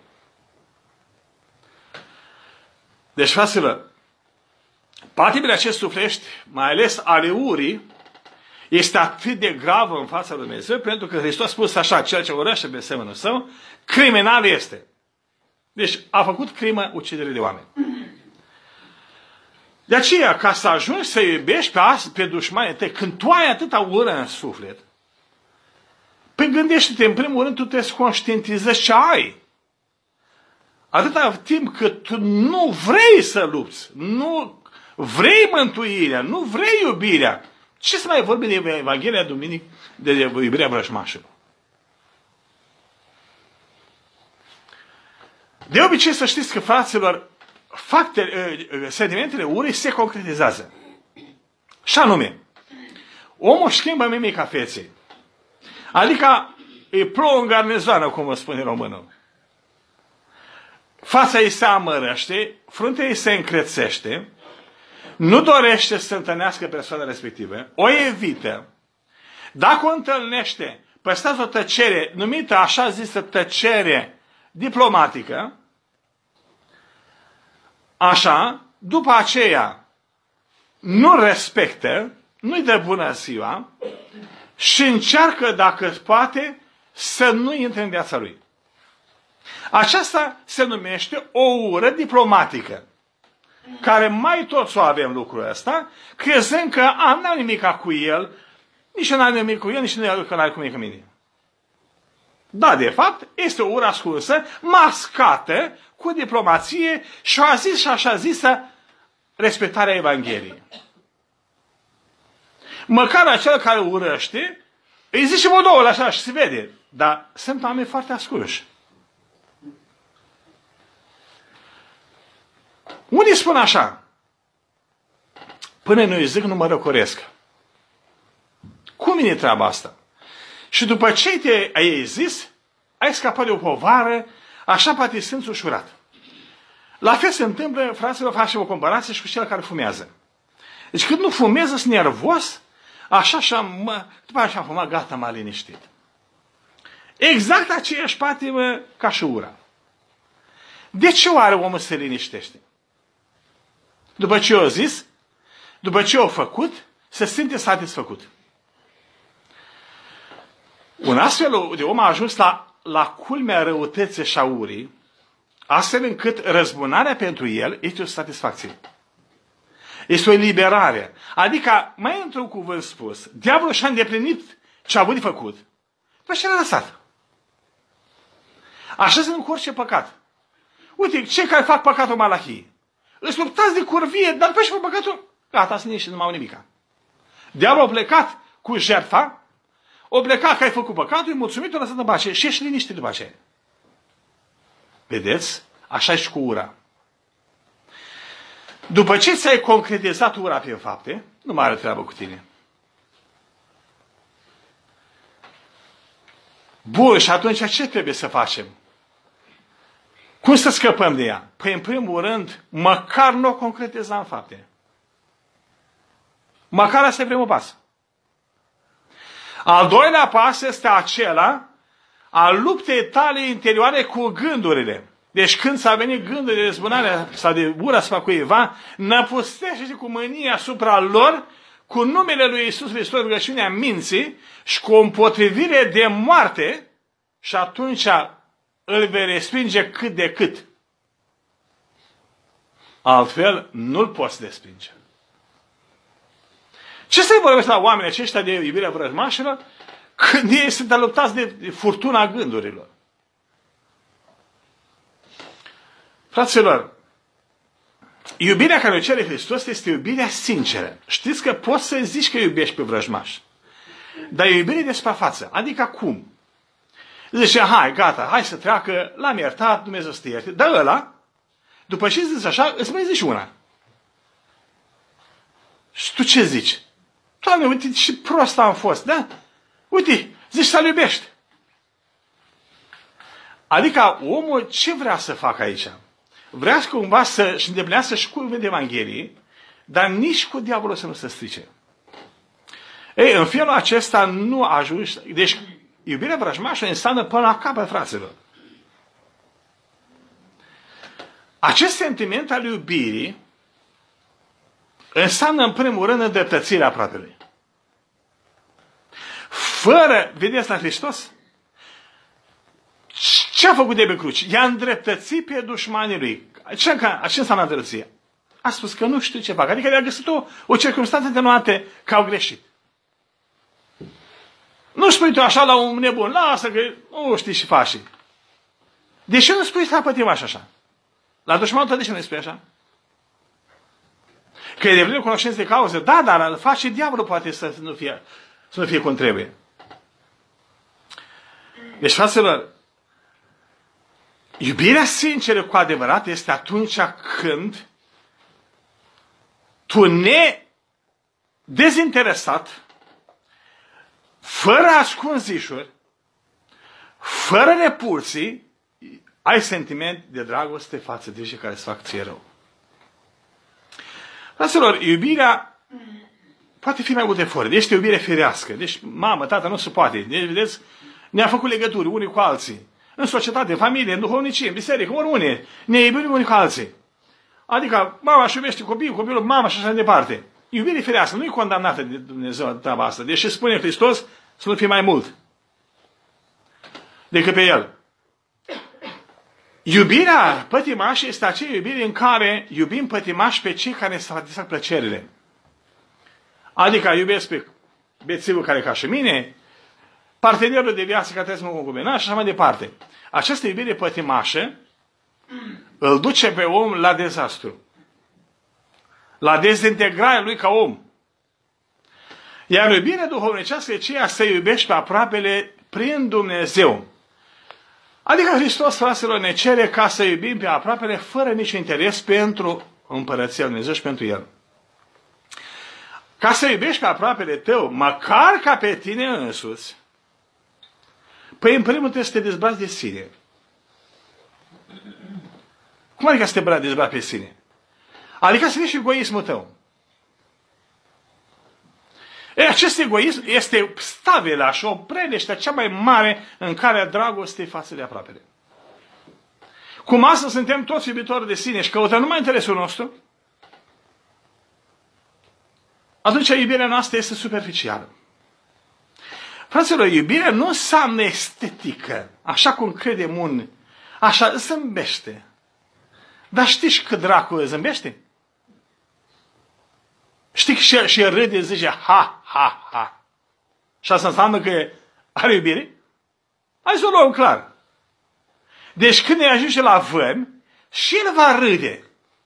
Deci, fraților, patimile acest suflești, mai ales ale urii, este atât de gravă în fața lui Dumnezeu, pentru că Hristos a spus așa, cel ce urăște pe semenul său, criminal este. Deci a făcut crimă ucidere de oameni. De aceea, ca să ajungi să iubești pe dușmanii tăi, când tu ai atâta ură în suflet, păi gândește-te, în primul rând, tu trebuie să conștientizezi ce ai. Atâta timp cât tu nu vrei să lupți, nu vrei mântuirea, nu vrei iubirea, ce să mai vorbi de Evanghelia Duminic, de iubirea vrăjmașilor? De obicei să știți că, fraților, sentimentele urii se concretizează. Și anume, omul schimbă mimica feței. Adică îi plouă în garnizoană, cum vă spune românul. Fața ei se amărăște, fruntea ei se încrețește, nu dorește să întâlnească persoana respectivă, o evită. Dacă o întâlnește, păstrează o tăcere numită așa zisă tăcere diplomatică, așa, după aceea nu respectă, nu-i dă bună ziua și încearcă, dacă poate, să nu intre în viața lui. Aceasta se numește o ură diplomatică, care mai toți o avem lucrul ăsta, crezând că n-am nimic cu el, nici n-am nimic cu el, nici că n-are cu mine. Da, de fapt, este o ură ascunsă, mascată, cu diplomație și a zis și așa zisă respectarea Evangheliei. Măcar acel care urăște, îi zice modoul așa și se vede, dar sunt oameni foarte ascunși. Unii spun așa, până nu-i zic, nu mă răcoresc. Cum e treaba asta? Și după ce ai zis, ai scăpat de o povară, așa poate simți ușurat. La fel se întâmplă, fraților, facem o comparație și cu cel care fumează. Deci când nu fumează, sunt nervos, după aceea am fumat, gata, m-a liniștit. Exact aceeași patimă ca și ura. De ce oare omul se liniștește? După ce o zis, după ce o făcut, se simte satisfăcut. Un astfel de om a ajuns la culmea răutății și a urii, astfel încât răzbunarea pentru el este o satisfacție. Este o eliberare. Adică, mai într-un cuvânt spus, diavolul și-a îndeplinit ce a avut de făcut, după ce l-a lăsat. Așa se cu orice păcat. Uite, cei care fac păcatul malahie, îți luptați de curvie, dar după ce fac păcatul, gata, sunt niște, nu mai au nimica. Diavolul a plecat cu jertfa, o plecat că ai făcut păcatul, e mulțumit, o lăsat în pace și ești liniștit după aceea. Vedeți? Așa și cu ura. După ce ți-ai concretizat ura prin fapte, nu mai are treabă cu tine. Bun, și atunci ce trebuie să facem? Cum să scăpăm de ea? Păi, în primul rând, măcar nu o concretizăm în fapte. Măcar asta e primul pas. Al doilea pas este acela al luptei tale interioare cu gândurile. Deci când s-a venit gândul de răzbunare sau de ură asupra cuiva, năpustește cu mânia asupra lor, cu numele lui Iisus Hristos, rugăciunea minții și cu o împotrivire de moarte, și atunci îl vei respinge cât de cât. Altfel, nu-l poți respinge. Ce să-i vorbesc la oamenii aceștia de iubirea vrăjmașilor când ei sunt luptați de furtuna gândurilor? Fraților, iubirea care o cere Hristos este iubirea sinceră. Știți că poți să zici că iubești pe vrăjmaș, dar e iubire de suprafață. Adică cum? Zice, hai, gata, hai să treacă, l-am iertat, Dumnezeu să te ierte. Dar ăla, după ce zici așa, îți mai zici una. Și tu ce zici? Doamne, uite ce prost am fost, da? Uite, zici să-l iubești. Adică omul ce vrea să facă aici? Vrea cumva să-și îndeplinească și cuvântul de Evanghelie, dar nici cu diavolul să nu se strice. Ei, în felul acesta nu ajungi. Deci, Iubirea vrăjmașă înseamnă până la capăt, fraților. Acest sentiment al iubirii înseamnă, în primul rând, îndreptățirea aproapelui. Fără, vedeți la Hristos? Ce a făcut de pe cruci? I-a îndreptățit pe dușmanii lui. Ce înseamnă îndreptăția? A spus că nu știu ce fac. Adică le-a găsit o circunstanță atenuată că au greșit. Nu spui tu așa la un nebun, lasă că nu știi ce faci. De ce nu spui la pătimaș așa? La dușmanul tău de ce nu spui așa? Că e de plină cunoștință de cauză. Da, dar îl face diavolul poate să nu fie cum trebuie. Deci, fraților, iubirea sinceră cu adevărat este atunci când tu dezinteresat, fără ascunzișuri, fără repulsii, ai sentiment de dragoste față de cei care îți fac ție rău. Fraților, iubirea poate fi mai multe forme. Este iubire firească. Deci, mamă, tată, nu se poate. Deci, vedeți, ne-a făcut legături unii cu alții. În societate, în familie, în duhovnicie, în biserică, oriunde. Ne iubim unii cu alții. Adică, mama își iubește copilul, copilul mama și așa mai departe. Iubire firească nu e condamnată de Dumnezeu treaba asta. Deși spune Hristos să nu fie mai mult decât pe El. Iubirea pătimașă este acea iubire în care iubim pătimași pe cei care ne satisfac plăcerile. Adică iubesc pe bețivul care e ca și mine, partenerul de viață care trebuie să mă concubina și așa mai departe. Această iubire pătimașă îl duce pe om la dezastru. La dezintegrarea lui ca om. Iar iubirea duhovnicească e aceea să iubești pe aproapele prin Dumnezeu. Adică Hristos, fraților, ne cere ca să iubim pe aproapele fără niciun interes pentru Împărăția Lui Dumnezeu și pentru El. Ca să iubești pe aproapele tău, măcar ca pe tine însuți, păi în primul trebuie să te dezbrați de sine. Cum adică să te dezbrați pe sine? Adică să fie egoismul tău. Acest egoism este stavela și o prelește cea mai mare în care dragoste față de aproapele. Cum astăzi suntem toți iubitori de sine și căutăm numai interesul nostru, atunci iubirea noastră este superficială. Fraților, iubirea nu înseamnă estetică, așa cum credem unii. Așa, zâmbește. Dar știți că dracu zâmbește? Știi că și râde, zice, ha, ha, ha. Și asta înseamnă că are iubire? Hai să o luăm clar. Deci când ne ajunge la vân, și el va râde.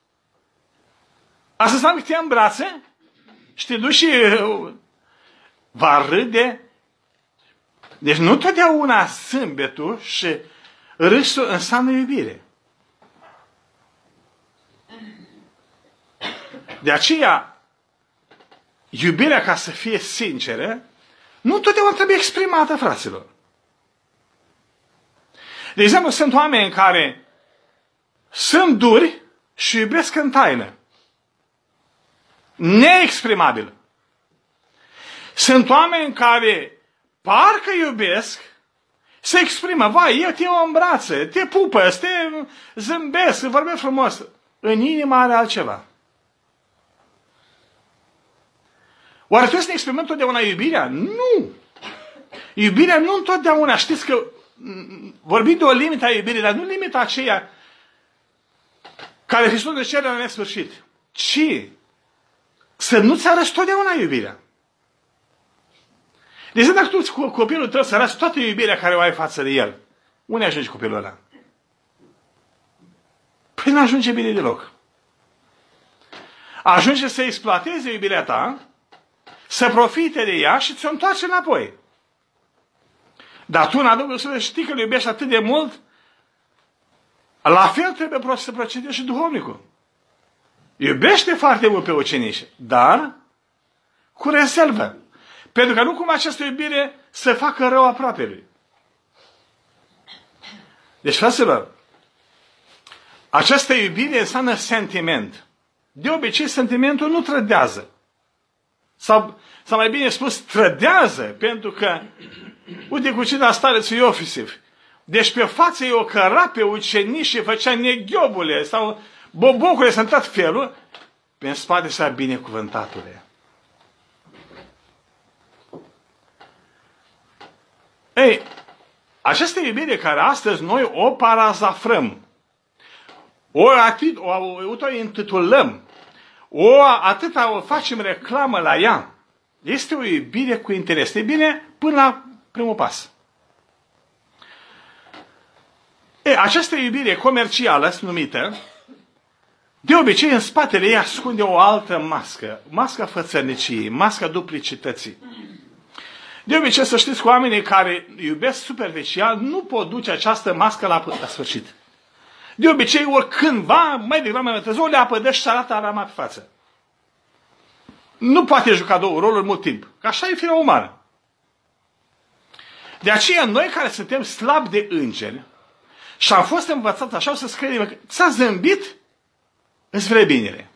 Asta înseamnă că te îmbrață și te duci și va râde. Deci nu totdeauna zâmbetul și râsul înseamnă iubire. De aceea, iubirea, ca să fie sinceră, nu totdeauna trebuie exprimată, fraților. De exemplu, sunt oameni care sunt duri și iubesc în taină. Neexprimabil. Sunt oameni care parcă iubesc, se exprimă. Vai, eu te îmbrață, te pupă, te zâmbesc, vorbesc frumos. În inima are altceva. Oare trebuie să ne exprimăm totdeauna iubirea? Nu! Iubirea nu întotdeauna. Știți că vorbim de o limită a iubirii, dar nu limita aceea care Hristos ne cere la nesfârșit, ci să nu-ți arăți totdeauna iubirea. De exemplu, dacă tu cu copilul tău să arăți toată iubirea care o ai față de el, unde ajunge copilul ăla? Păi nu ajunge bine deloc. Ajunge să exploateze iubirea ta, să profite de ea și ți-o întoarce înapoi. Dar tu, în adevăr, să știi că îl iubești atât de mult, la fel trebuie să procedezi și duhovnicul. Iubește foarte mult pe ucenici, dar cu rezervă. Pentru că nu cum această iubire să facă rău aproapelui. Deci, fraților, această iubire înseamnă sentiment. De obicei, sentimentul nu trădează. Sau mai bine spus, trădează, pentru că, uite cu cine starețul Iosif. Deci pe față i-o căra pe ucenici și făcea neghiobule sau bobocule, să tot felul, pe în spate să binecuvântatule. Ei, această iubire care astăzi noi o parazafrăm, o intitulăm, atâta o facem reclamă la ea, este o iubire cu interes. E bine până la primul pas. Această iubire comercială, numită, de obicei în spatele ei ascunde o altă mască, masca fățărniciei, masca duplicității. De obicei, să știți că oamenii care iubesc superficial nu pot duce această mască la sfârșit. De obicei, oricândva, mai degrabă mai târziu, le apădă și arată arama pe față. Nu poate juca două roluri mult timp. Că așa e firea umană. De aceea, noi care suntem slabi de îngeri și am fost învățați așa, o să credem că ți-a zâmbit, îți vrea binele.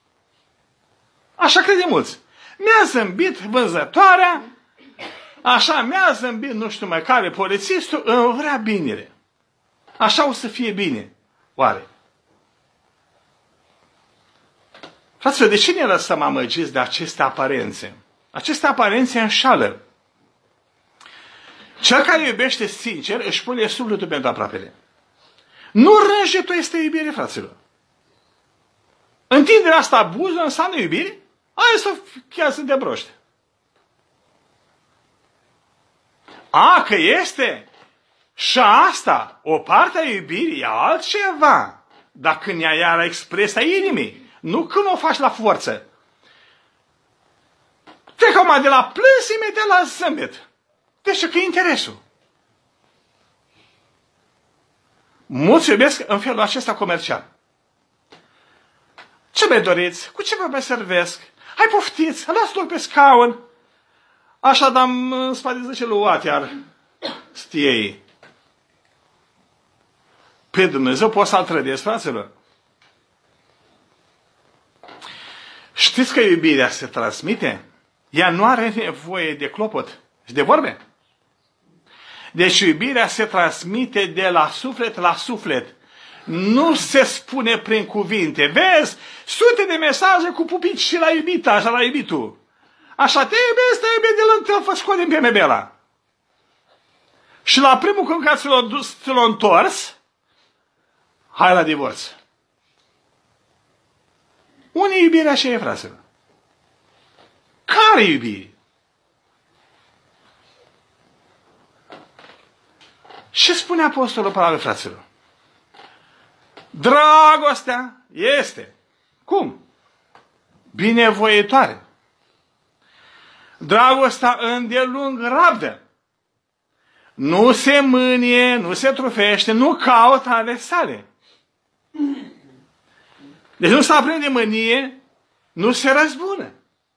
Așa crede mulți. Mi-a zâmbit vânzătoarea, așa mi-a zâmbit nu știu mai care polițistul, îmi vrea binele. Așa o să fie bine. Oare? Fraților, de ce ne lăsăm amăgiți de aceste aparențe? Aceste aparențe înșală. Cel care iubește sincer își pune sufletul pentru aproapele. Nu rânjetul este iubire, fraților. Întinderea asta abuză înseamnă iubire? Hai să chiar să te broște. Că este și asta, o parte a iubirii, e altceva. Dar când ea iară expresia inimii, nu când o faci la forță. Trec acum de la plâns imediat la zâmbet. Deci că e interesul. Mulți iubesc în felul acesta comercial. Ce mai doriți? Cu ce vă mai servesc? Hai poftiți, las loc pe scaun. Așa, dar în spate zice lui Oatiar stiei. Pe Dumnezeu poți să-l trădezi, fraților? Știți că iubirea se transmite? Ea nu are nevoie de clopot și de vorbe. Deci iubirea se transmite de la suflet la suflet. Nu se spune prin cuvinte. Vezi, sute de mesaje cu pupici și la iubita, și la iubitul. Așa, te iubesc, de lângă, fă scot din PMB-la. Și la primul când că ți-l-a întors, hai la divorț. Unde iubirea așa e, fraților? Care iubire? Ce spune Apostolul Pavel, fraților? Dragostea este. Cum? Binevoitoare. Dragostea îndelung rabdă. Nu se mânie, nu se trufește, nu caută ale sale. Deci nu se aprinde mânie, nu se răzbună.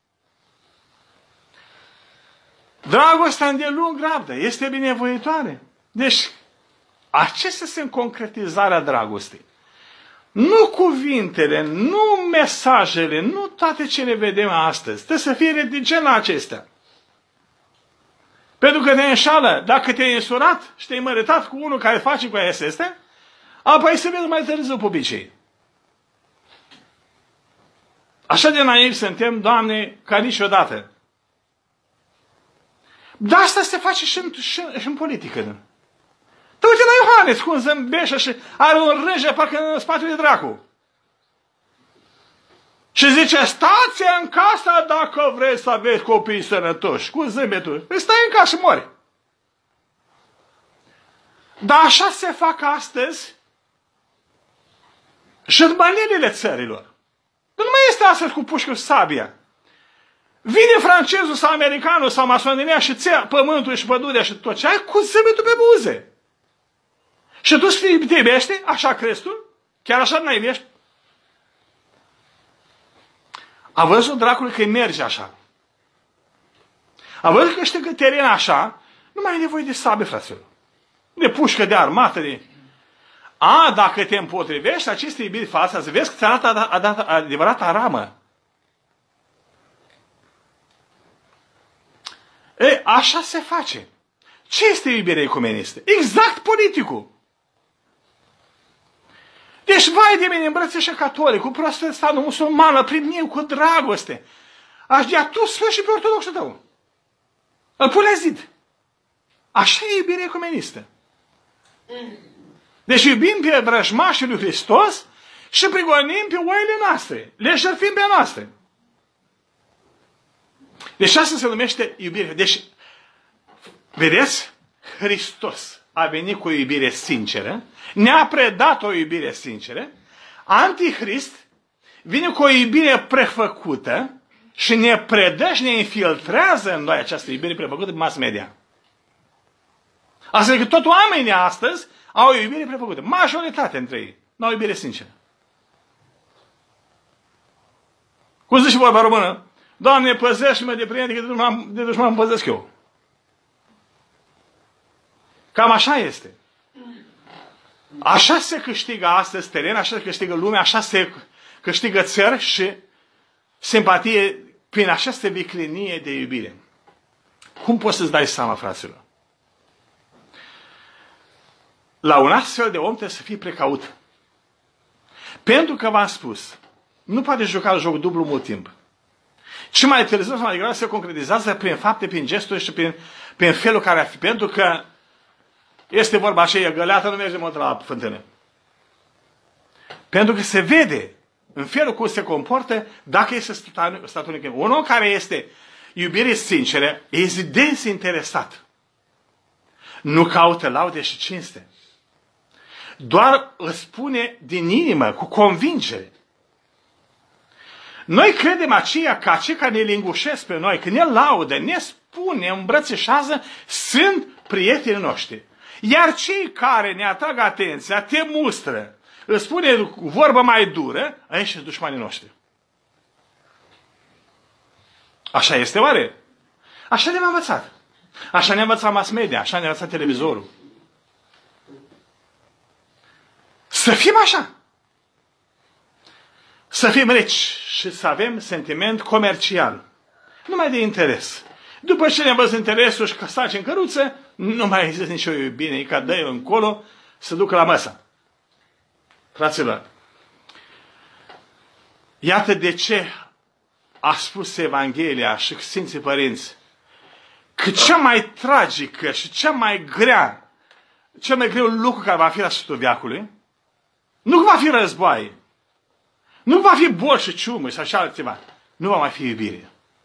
Dragostea îndelung rabdă, este binevoitoare. Deci, acestea sunt concretizarea dragostei. Nu cuvintele, nu mesajele, nu toate ce le vedem astăzi. Trebuie să fie reticent la acestea. Pentru că te înșală. Dacă te-ai însurat și te-ai măritat cu unul care face cu astea, apoi să vezi mai târziu pupicii. Așa de naivi suntem, Doamne, ca niciodată. Dar asta se face și în politică. Tu uite la Iohannes, cum zâmbește și are un rânge parcă în spatele de dracu. Și zice, stați în casa dacă vreți să aveți copii sănătoși. Cu zâmbetul. Stai în casă și mori. Dar așa se fac astăzi și în manelele țărilor. Nu mai este astăzi cu pușcă și sabia. Vine francezul sau americanul sau masoneria și ția pământul și pădurea și tot ce ai cu zâmbetul pe buze. Și tu te iubești? Așa crezi tu? Chiar așa nu iubești? A văzut dracului că merge așa. A văzut că știi că teren așa, nu mai ai nevoie de sabe, fraților. De pușcă, de armată, de... dacă te împotrivești aceste iubiri false, să vezi că ți arată adevărata aramă. Ei, așa se face. Ce este iubirea ecumenistă? Exact politicul. Deci, vai de mine, îmbrățișă catolicul, protestantul, musulmană, prin eu cu dragoste. Aș dea tu și pe ortodoxul tău. Îl pune la zid. Așa e iubirea ecumenistă. Deci iubim pe vrăjmașii lui Hristos și prigonim pe oile noastre. Le jertfim pe noastre. Deci asta se numește iubire. Deci, vedeți? Hristos a venit cu o iubire sinceră, ne-a predat o iubire sinceră, Antichrist vine cu o iubire prefăcută și ne predă și ne infiltrează în noi această iubire prefăcută pe mass media. Asta e că tot oamenii astăzi au o iubire prefăcută. Majoritatea dintre ei nu au iubire sinceră. Cum zice vorba română? Doamne, păzește-mă de prieteni, că de dușman îmi păzesc eu. Cam așa este. Așa se câștigă astăzi teren, așa se câștigă lumea, așa se câștigă țări și simpatie prin această viclenie de iubire. Cum poți să-ți dai seama, fraților? La un astfel de om trebuie să fii precaut. Pentru că v-am spus, nu poate juca joc dublu mult timp. Și mai târziu sau mai degrabă se concretizează prin fapte, prin gesturi și prin felul care ar fi. Pentru că este vorba așa, e găleată, nu merge mult la fântână. Pentru că se vede în felul cum se comportă dacă este statornic. Un om care este iubire sinceră, este dezinteresat. Nu caută laude și cinste. Doar îți spune din inimă, cu convingere. Noi credem aceia că cei care ne lingușesc pe noi, că ne laudă, ne spune, îmbrățișează, sunt prietenii noștri. Iar cei care ne atrag atenția, te mustră, îți spune vorbă mai dură, ăia sunt dușmanii noștri. Așa este oare? Așa ne-am învățat. Așa ne-a învățat mass media, așa ne-a învățat televizorul. Să fim așa. Să fim reci și să avem sentiment comercial. Numai de interes. După ce ne-am văzut interesul și că staci în căruță, nu mai există nicio iubire, e ca dă-i încolo să ducă la masă. Fraților, iată de ce a spus Evanghelia și Sfinții Părinți că cea mai tragică și cea mai grea, cel mai greu lucru care va fi la sfârșitul veacului, nu va fi război, nu va fi boli și ciumuri sau așa altceva, nu va mai fi iubire.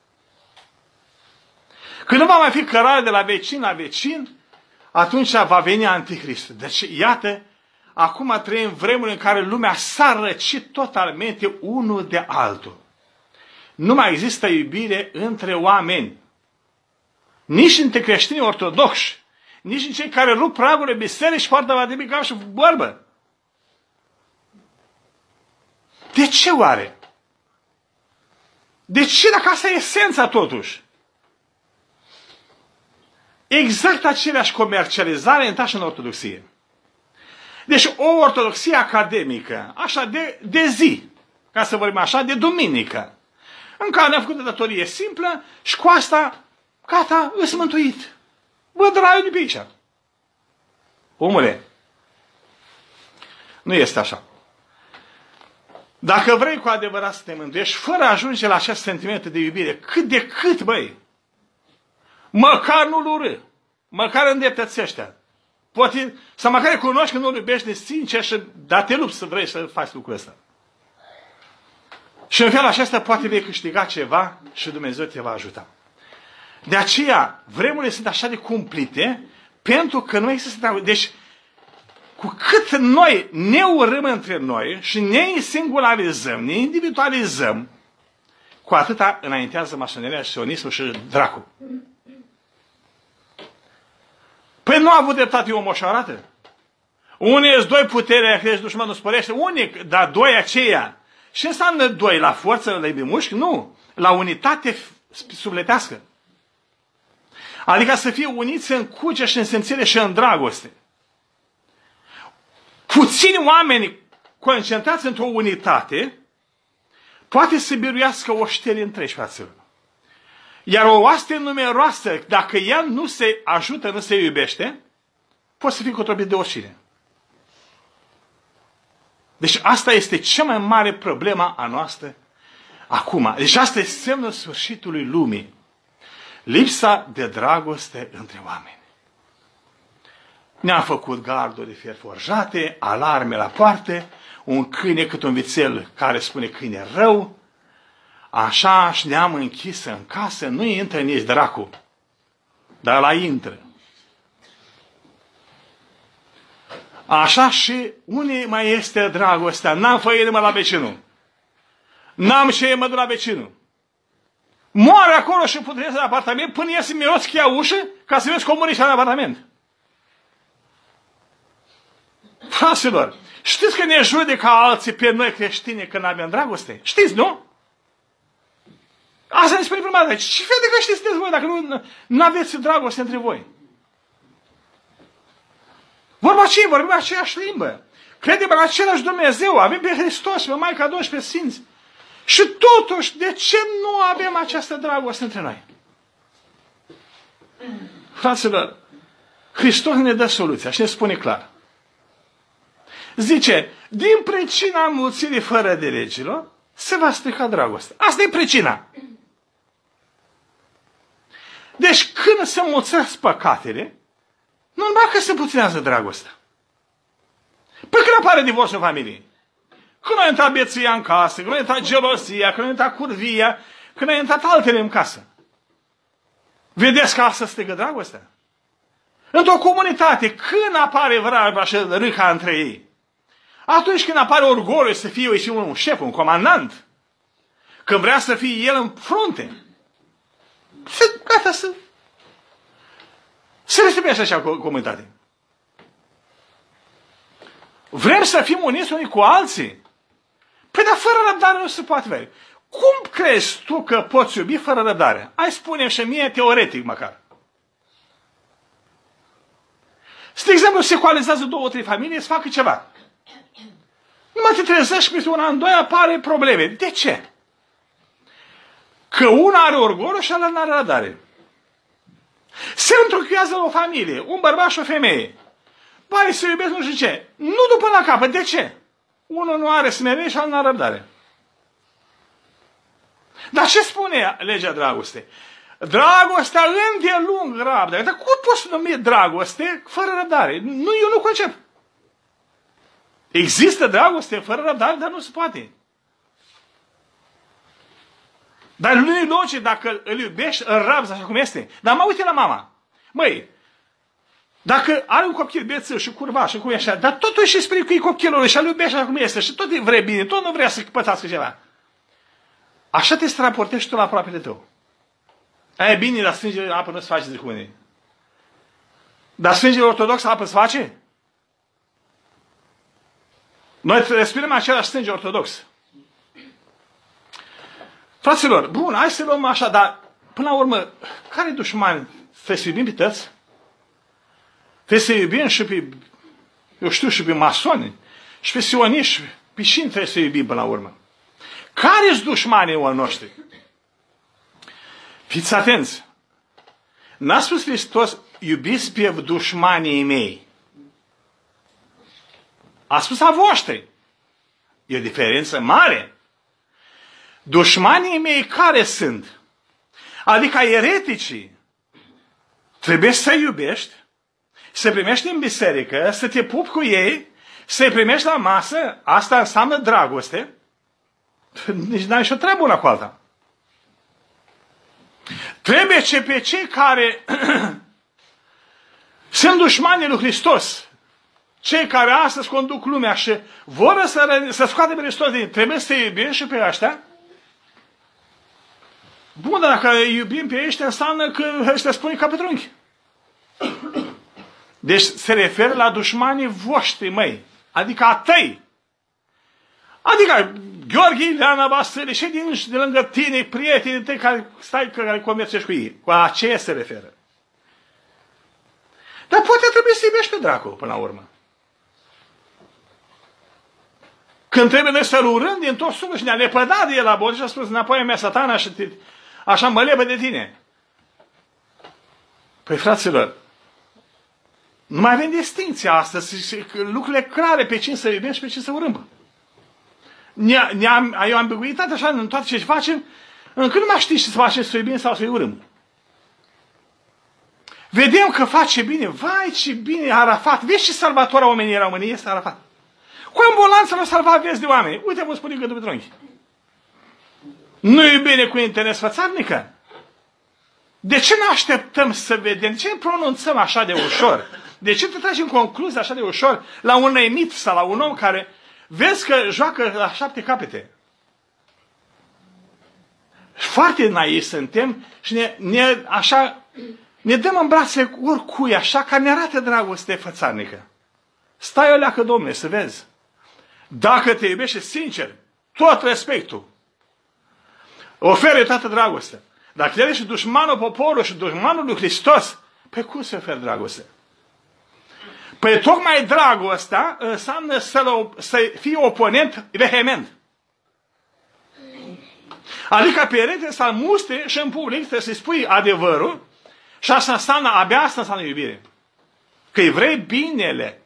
Când nu va mai fi cărare de la vecin la vecin, atunci va veni Antichrist. Deci, iată, acum trăim vremuri în care lumea s-a răcit totalmente unul de altul. Nu mai există iubire între oameni. Nici între creștini ortodoxi, nici în cei care rup pragurile bisericii și poartă vadimica și bărbă. De ce oare? De ce dacă asta e esența totuși? Exact aceleași comercializare intrași în ortodoxie. Deci o ortodoxie academică, așa de zi, ca să vorbim așa, de duminică, în care ne-am făcut o datorie simplă și cu asta, gata, îs mântuit. Bă, draiu de pe aici. Omule, nu este așa. Dacă vrei cu adevărat să te mântuiești, fără a ajunge la acest sentiment de iubire, cât de cât, băi, măcar nu-l urâ, măcar îndreptățește. Poate să măcar recunoști că nu-l iubești de sincer, dar te lupți să vrei să faci lucrul ăsta. Și în felul acesta poate vei câștiga ceva și Dumnezeu te va ajuta. De aceea, vremurile sunt așa de cumplite, pentru că nu există... Deci, cu cât noi ne urâm între noi și ne singularizăm, ne individualizăm, cu atâta înaintează masoneria, sionismul și dracul. Păi nu a avut dreptate o moșoarată? Unii sunt doi putere, crezi dușmanul sporește, unii, dar doi aceia. Ce înseamnă doi? La forță, la iubimușchi? Nu. La unitate sufletească. Adică să fie uniți în cuge și în simțire și în dragoste. Puțini oameni concentrați într-o unitate poate să biruiască oșteri întregi, fraților. Iar o oaste numeroasă, dacă ea nu se ajută, nu se iubește, poate să fie cotropit de oricine. Deci asta este cea mai mare problemă a noastră acum. Deci asta este semnul sfârșitului lumii. Lipsa de dragoste între oameni. Ne-am făcut garduri de fier forjate, alarme la poartă, un câine cât un vițel care spune câine rău. Așa și ne-am închis în casă, nu intră nici dracu, dar ăla intră. Așa și unde mai este dragostea? N-am făină mă la vecinul. N-am ce mă duc la vecinul. Moare acolo și puteți în apartament până iese miros cheia ușă ca să vezi comuniști în apartament. Fraților, știți că ne judecă alții pe noi creștini când avem dragoste? Știți, nu? Asta ne spune prima dată. Ce fel de creștini sunteți voi dacă nu aveți dragoste între voi? Vorba ce? Vorbim aceeași limbă. Credem în același Dumnezeu. Avem pe Hristos, pe Maica Domnului și pe Sfinți. Și totuși, de ce nu avem această dragoste între noi? Fraților, Hristos ne dă soluția și ne spune clar. Zice, din pricina mulțirii fără de legilor, se va strica dragostea. Asta e pricina. Deci când se mulțesc păcatele, normal că se puținează dragostea. Păi când apare divorțul în familie? Când a intrat beția în casă, când a intrat gelozia, când a intrat curvia, când a intrat altele în casă. Vedeți că asta strigă dragostea? Într-o comunitate, când apare vrabia și râca între ei? Atunci când apare orgoliu să fie și un șef, un comandant, când vrea să fie el în frunte, gata să restribește așa comunitate. Vrem să fim uniți unii cu alții? Păi dar fără răbdare nu se poate vede. Cum crezi tu că poți iubi fără răbdare? Hai spune-mi și mie teoretic măcar. De exemplu, se coalizează 2-3 familii să facă ceva. Numai te trezești peste una în doi apare probleme. De ce? Că una are orgoliu și ala nu are răbdare. Se întruchiază o familie, un bărbat și o femeie. Pare să iubesc nu știu ce. Nu după la capăt. De ce? Unul nu are smerenie și altul nu are răbdare. Dar ce spune legea dragostei? Dragostea îndelung răbdare. Dar cum poți să numi dragoste fără răbdare? Eu nu concep. Există dragoste fără răbdare, dar nu se poate. Dar nu e logic dacă îl iubești, îl rabzi așa cum este. Dar mă uite la mama. Măi, dacă are un copil bețel și curva și cum e așa, dar totuși îi spune că e copilul lui și îl iubește așa cum este și tot vrea bine, tot nu vrea să pățească ceva. Așa te raportezi tu la aproapele tău. Aia e bine, la sângele apă nu se face, zic unii. Dar sângele ortodox apă se face? Noi respirăm același sânge ortodox. Fraților, bun, hai să luăm așa, dar până la urmă, care dușmani? Trebuie să iubim pe tăți? Trebuie să iubim și pe, eu știu, și pe masoni, și pe sioniști, pe cine trebuie să iubim până la urmă? Care-s dușmanii noștri? Fiți atenți! N-a spus Hristos, iubiți pe dușmanii mei. A spus a voștri. E o diferență mare. Dușmanii mei care sunt? Adică ereticii. Trebuie să iubești, să primești în biserică, să te pupi cu ei, să-i primești la masă. Asta înseamnă dragoste. Nici n-ai și o treabă una cu alta. Trebuie ce pe cei care sunt dușmanii lui Hristos, cei care astăzi conduc lumea și vor să scoate pe Hristos din, trebuie să iubim și pe ăștia. Bun, dar dacă iubim pe ăștia, înseamnă că ăștia spune ca pe trunchi. Deci se referă la dușmanii voștri, măi. Adică a tăi. Adică Gheorghe, Ileana, Vasile, și de lângă tine, prietenii tăi care conversești cu ei. Cu aceea se referă. Dar poate trebuie să iubești pe dracu, până la urmă. Când trebuie noi să-l urâm din tot sufletul și ne-a lepădat de el la bot și a spus, înapoi a mea satana și așa mă lepă de tine. Păi, fraților, nu mai avem distinția astăzi, lucrurile clare pe cine să iubim și pe cine să urâm. Ai o ambiguitate așa în toate ce facem, încât nu mai știi ce să facem, să iubim sau să urâm. Vedem că face bine. Vai, ce bine Arafat. Vezi ce salvator a omenirii României este Arafat. Cu ambulanța l-a salvat vieți de oameni. Uite, vă spune gândul pe tronchi. Nu e bine cu interes fățarnică? De ce ne așteptăm să vedem? De ce ne pronunțăm așa de ușor? De ce te tragi în concluzie așa de ușor la un emit sau la un om care vezi că joacă la 7 capete? Foarte naivi suntem și ne dăm în brațe oricui așa ca ne arată dragoste fățarnică. Stai o leacă, domnule, să vezi. Dacă te iubește sincer, tot respectul, oferă toată dragostea. Dacă el ești dușmanul poporului și dușmanul lui Hristos, pe cum să oferi dragoste? Păi tocmai dragostea înseamnă să fii oponent vehement. Adică perete să-l mustre și în public trebuie să-i spui adevărul și asta înseamnă, abia asta înseamnă iubire. Că îi vrei binele.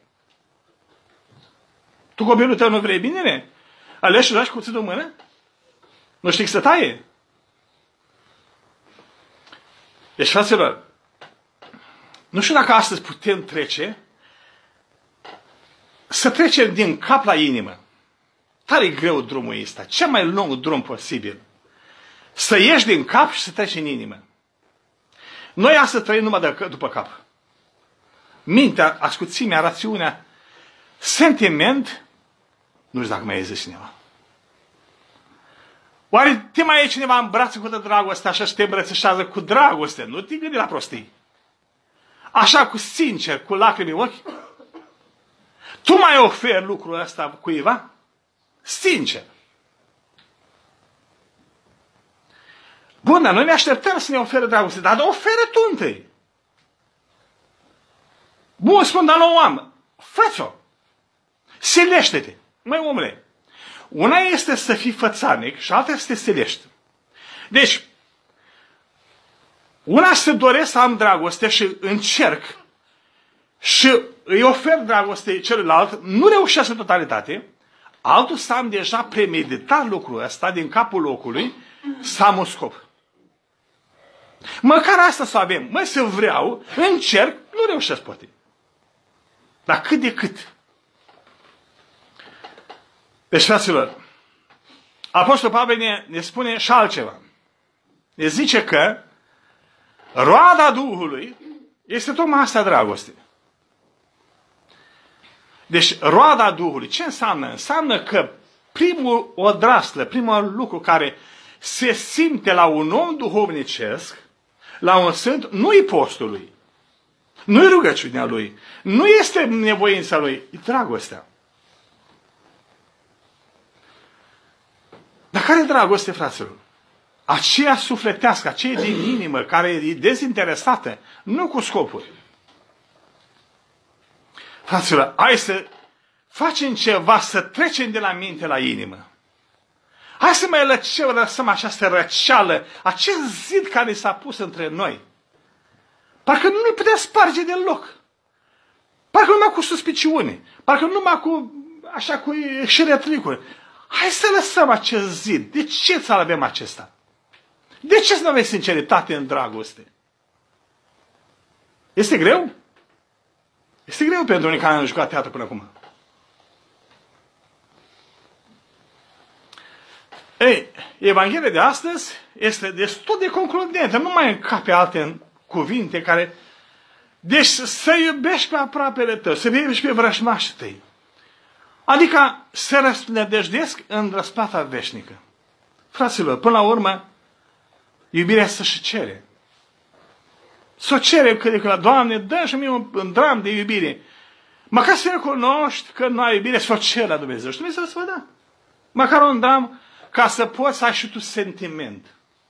Tu copilul tău nu vrei binele? Alegi și joci cu cuțitul în mână? Nu știi să taie? Deci, fraților, nu știu dacă astăzi putem să trecem din cap la inimă. Tare greu drumul ăsta, cel mai lung drum posibil. Să ieși din cap și să treci în inimă. Noi astăzi trăim numai după cap. Mintea, ascuțimea, rațiunea, sentiment, nu știu dacă mai este cineva. Oare te mai e cineva în brațe cu dragoste, așa și te îmbrățișează cu dragoste? Nu te gândi la prostii. Așa cu sincer, cu lacrimi în ochi? Tu mai oferi lucrul ăsta cuiva? Sincer. Bun, dar noi ne așteptăm să ne ofere dragoste, dar oferă tu întâi. Bun, spun, dar nu am. Fă-ți-o. Silește-te. Măi, omule, una este să fii fățarnic și alta este să silești. Deci, una să doresc să am dragoste și încerc și îi ofer dragoste celuilalt, nu reușesc în totalitate, altul să am deja premeditat lucrul ăsta din capul locului, să am un scop. Măcar asta să avem. Măi, să vreau, încerc, nu reușesc poate. Dar cât de cât. Deci, fraților, Apostolul Pavel ne spune și altceva. Ne zice că roada Duhului este tocmai asta, dragoste. Deci, roada Duhului, ce înseamnă? Înseamnă că primul odraslă, primul lucru care se simte la un om duhovnicesc, la un sfânt, nu-i postul lui, nu-i rugăciunea lui, nu este nevoința lui, e dragostea. Dar care dragoste, fraților? Aceea sufletească, aceea din inimă, care e dezinteresată, nu cu scopuri. Fraților, hai să facem ceva, să trecem de la minte la inimă. Hai să mai lăsăm această răceală, acest zid care s-a pus între noi. Parcă nu ne putea sparge deloc. Parcă numai cu suspiciune. Parcă numai cu, așa, cu șiretricuri. Hai să lăsăm acest zid. De ce să avem acesta? De ce să nu avem sinceritate în dragoste? Este greu? Este greu pentru unii care au jucat teatru până acum. Ei, Evanghelia de astăzi este destul de concludentă. Nu mai încape alte cuvinte care... Deci să iubești pe aproapele tău, să iubești pe vrăjmașii tăi. Adică să răsplădești în răsplata veșnică. Fraților, până la urmă, iubirea să și cere. Să o cerem cât de cât, Doamne, dă și mie un dram de iubire. Măcar să recunoști că nu ai iubire, să o ceri la Dumnezeu. Și Dumnezeu să vă dă. Măcar un dram ca să poți să ai și tu sentiment.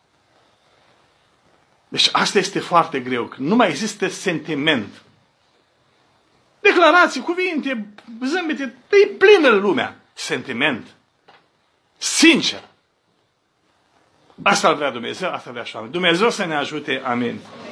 Deci asta este foarte greu, că nu mai există sentiment. Declarații, cuvinte, zâmbete, e plină lumea. Sentiment. Sincer. Asta vrea Dumnezeu, asta vrea și oameni. Dumnezeu să ne ajute, amin.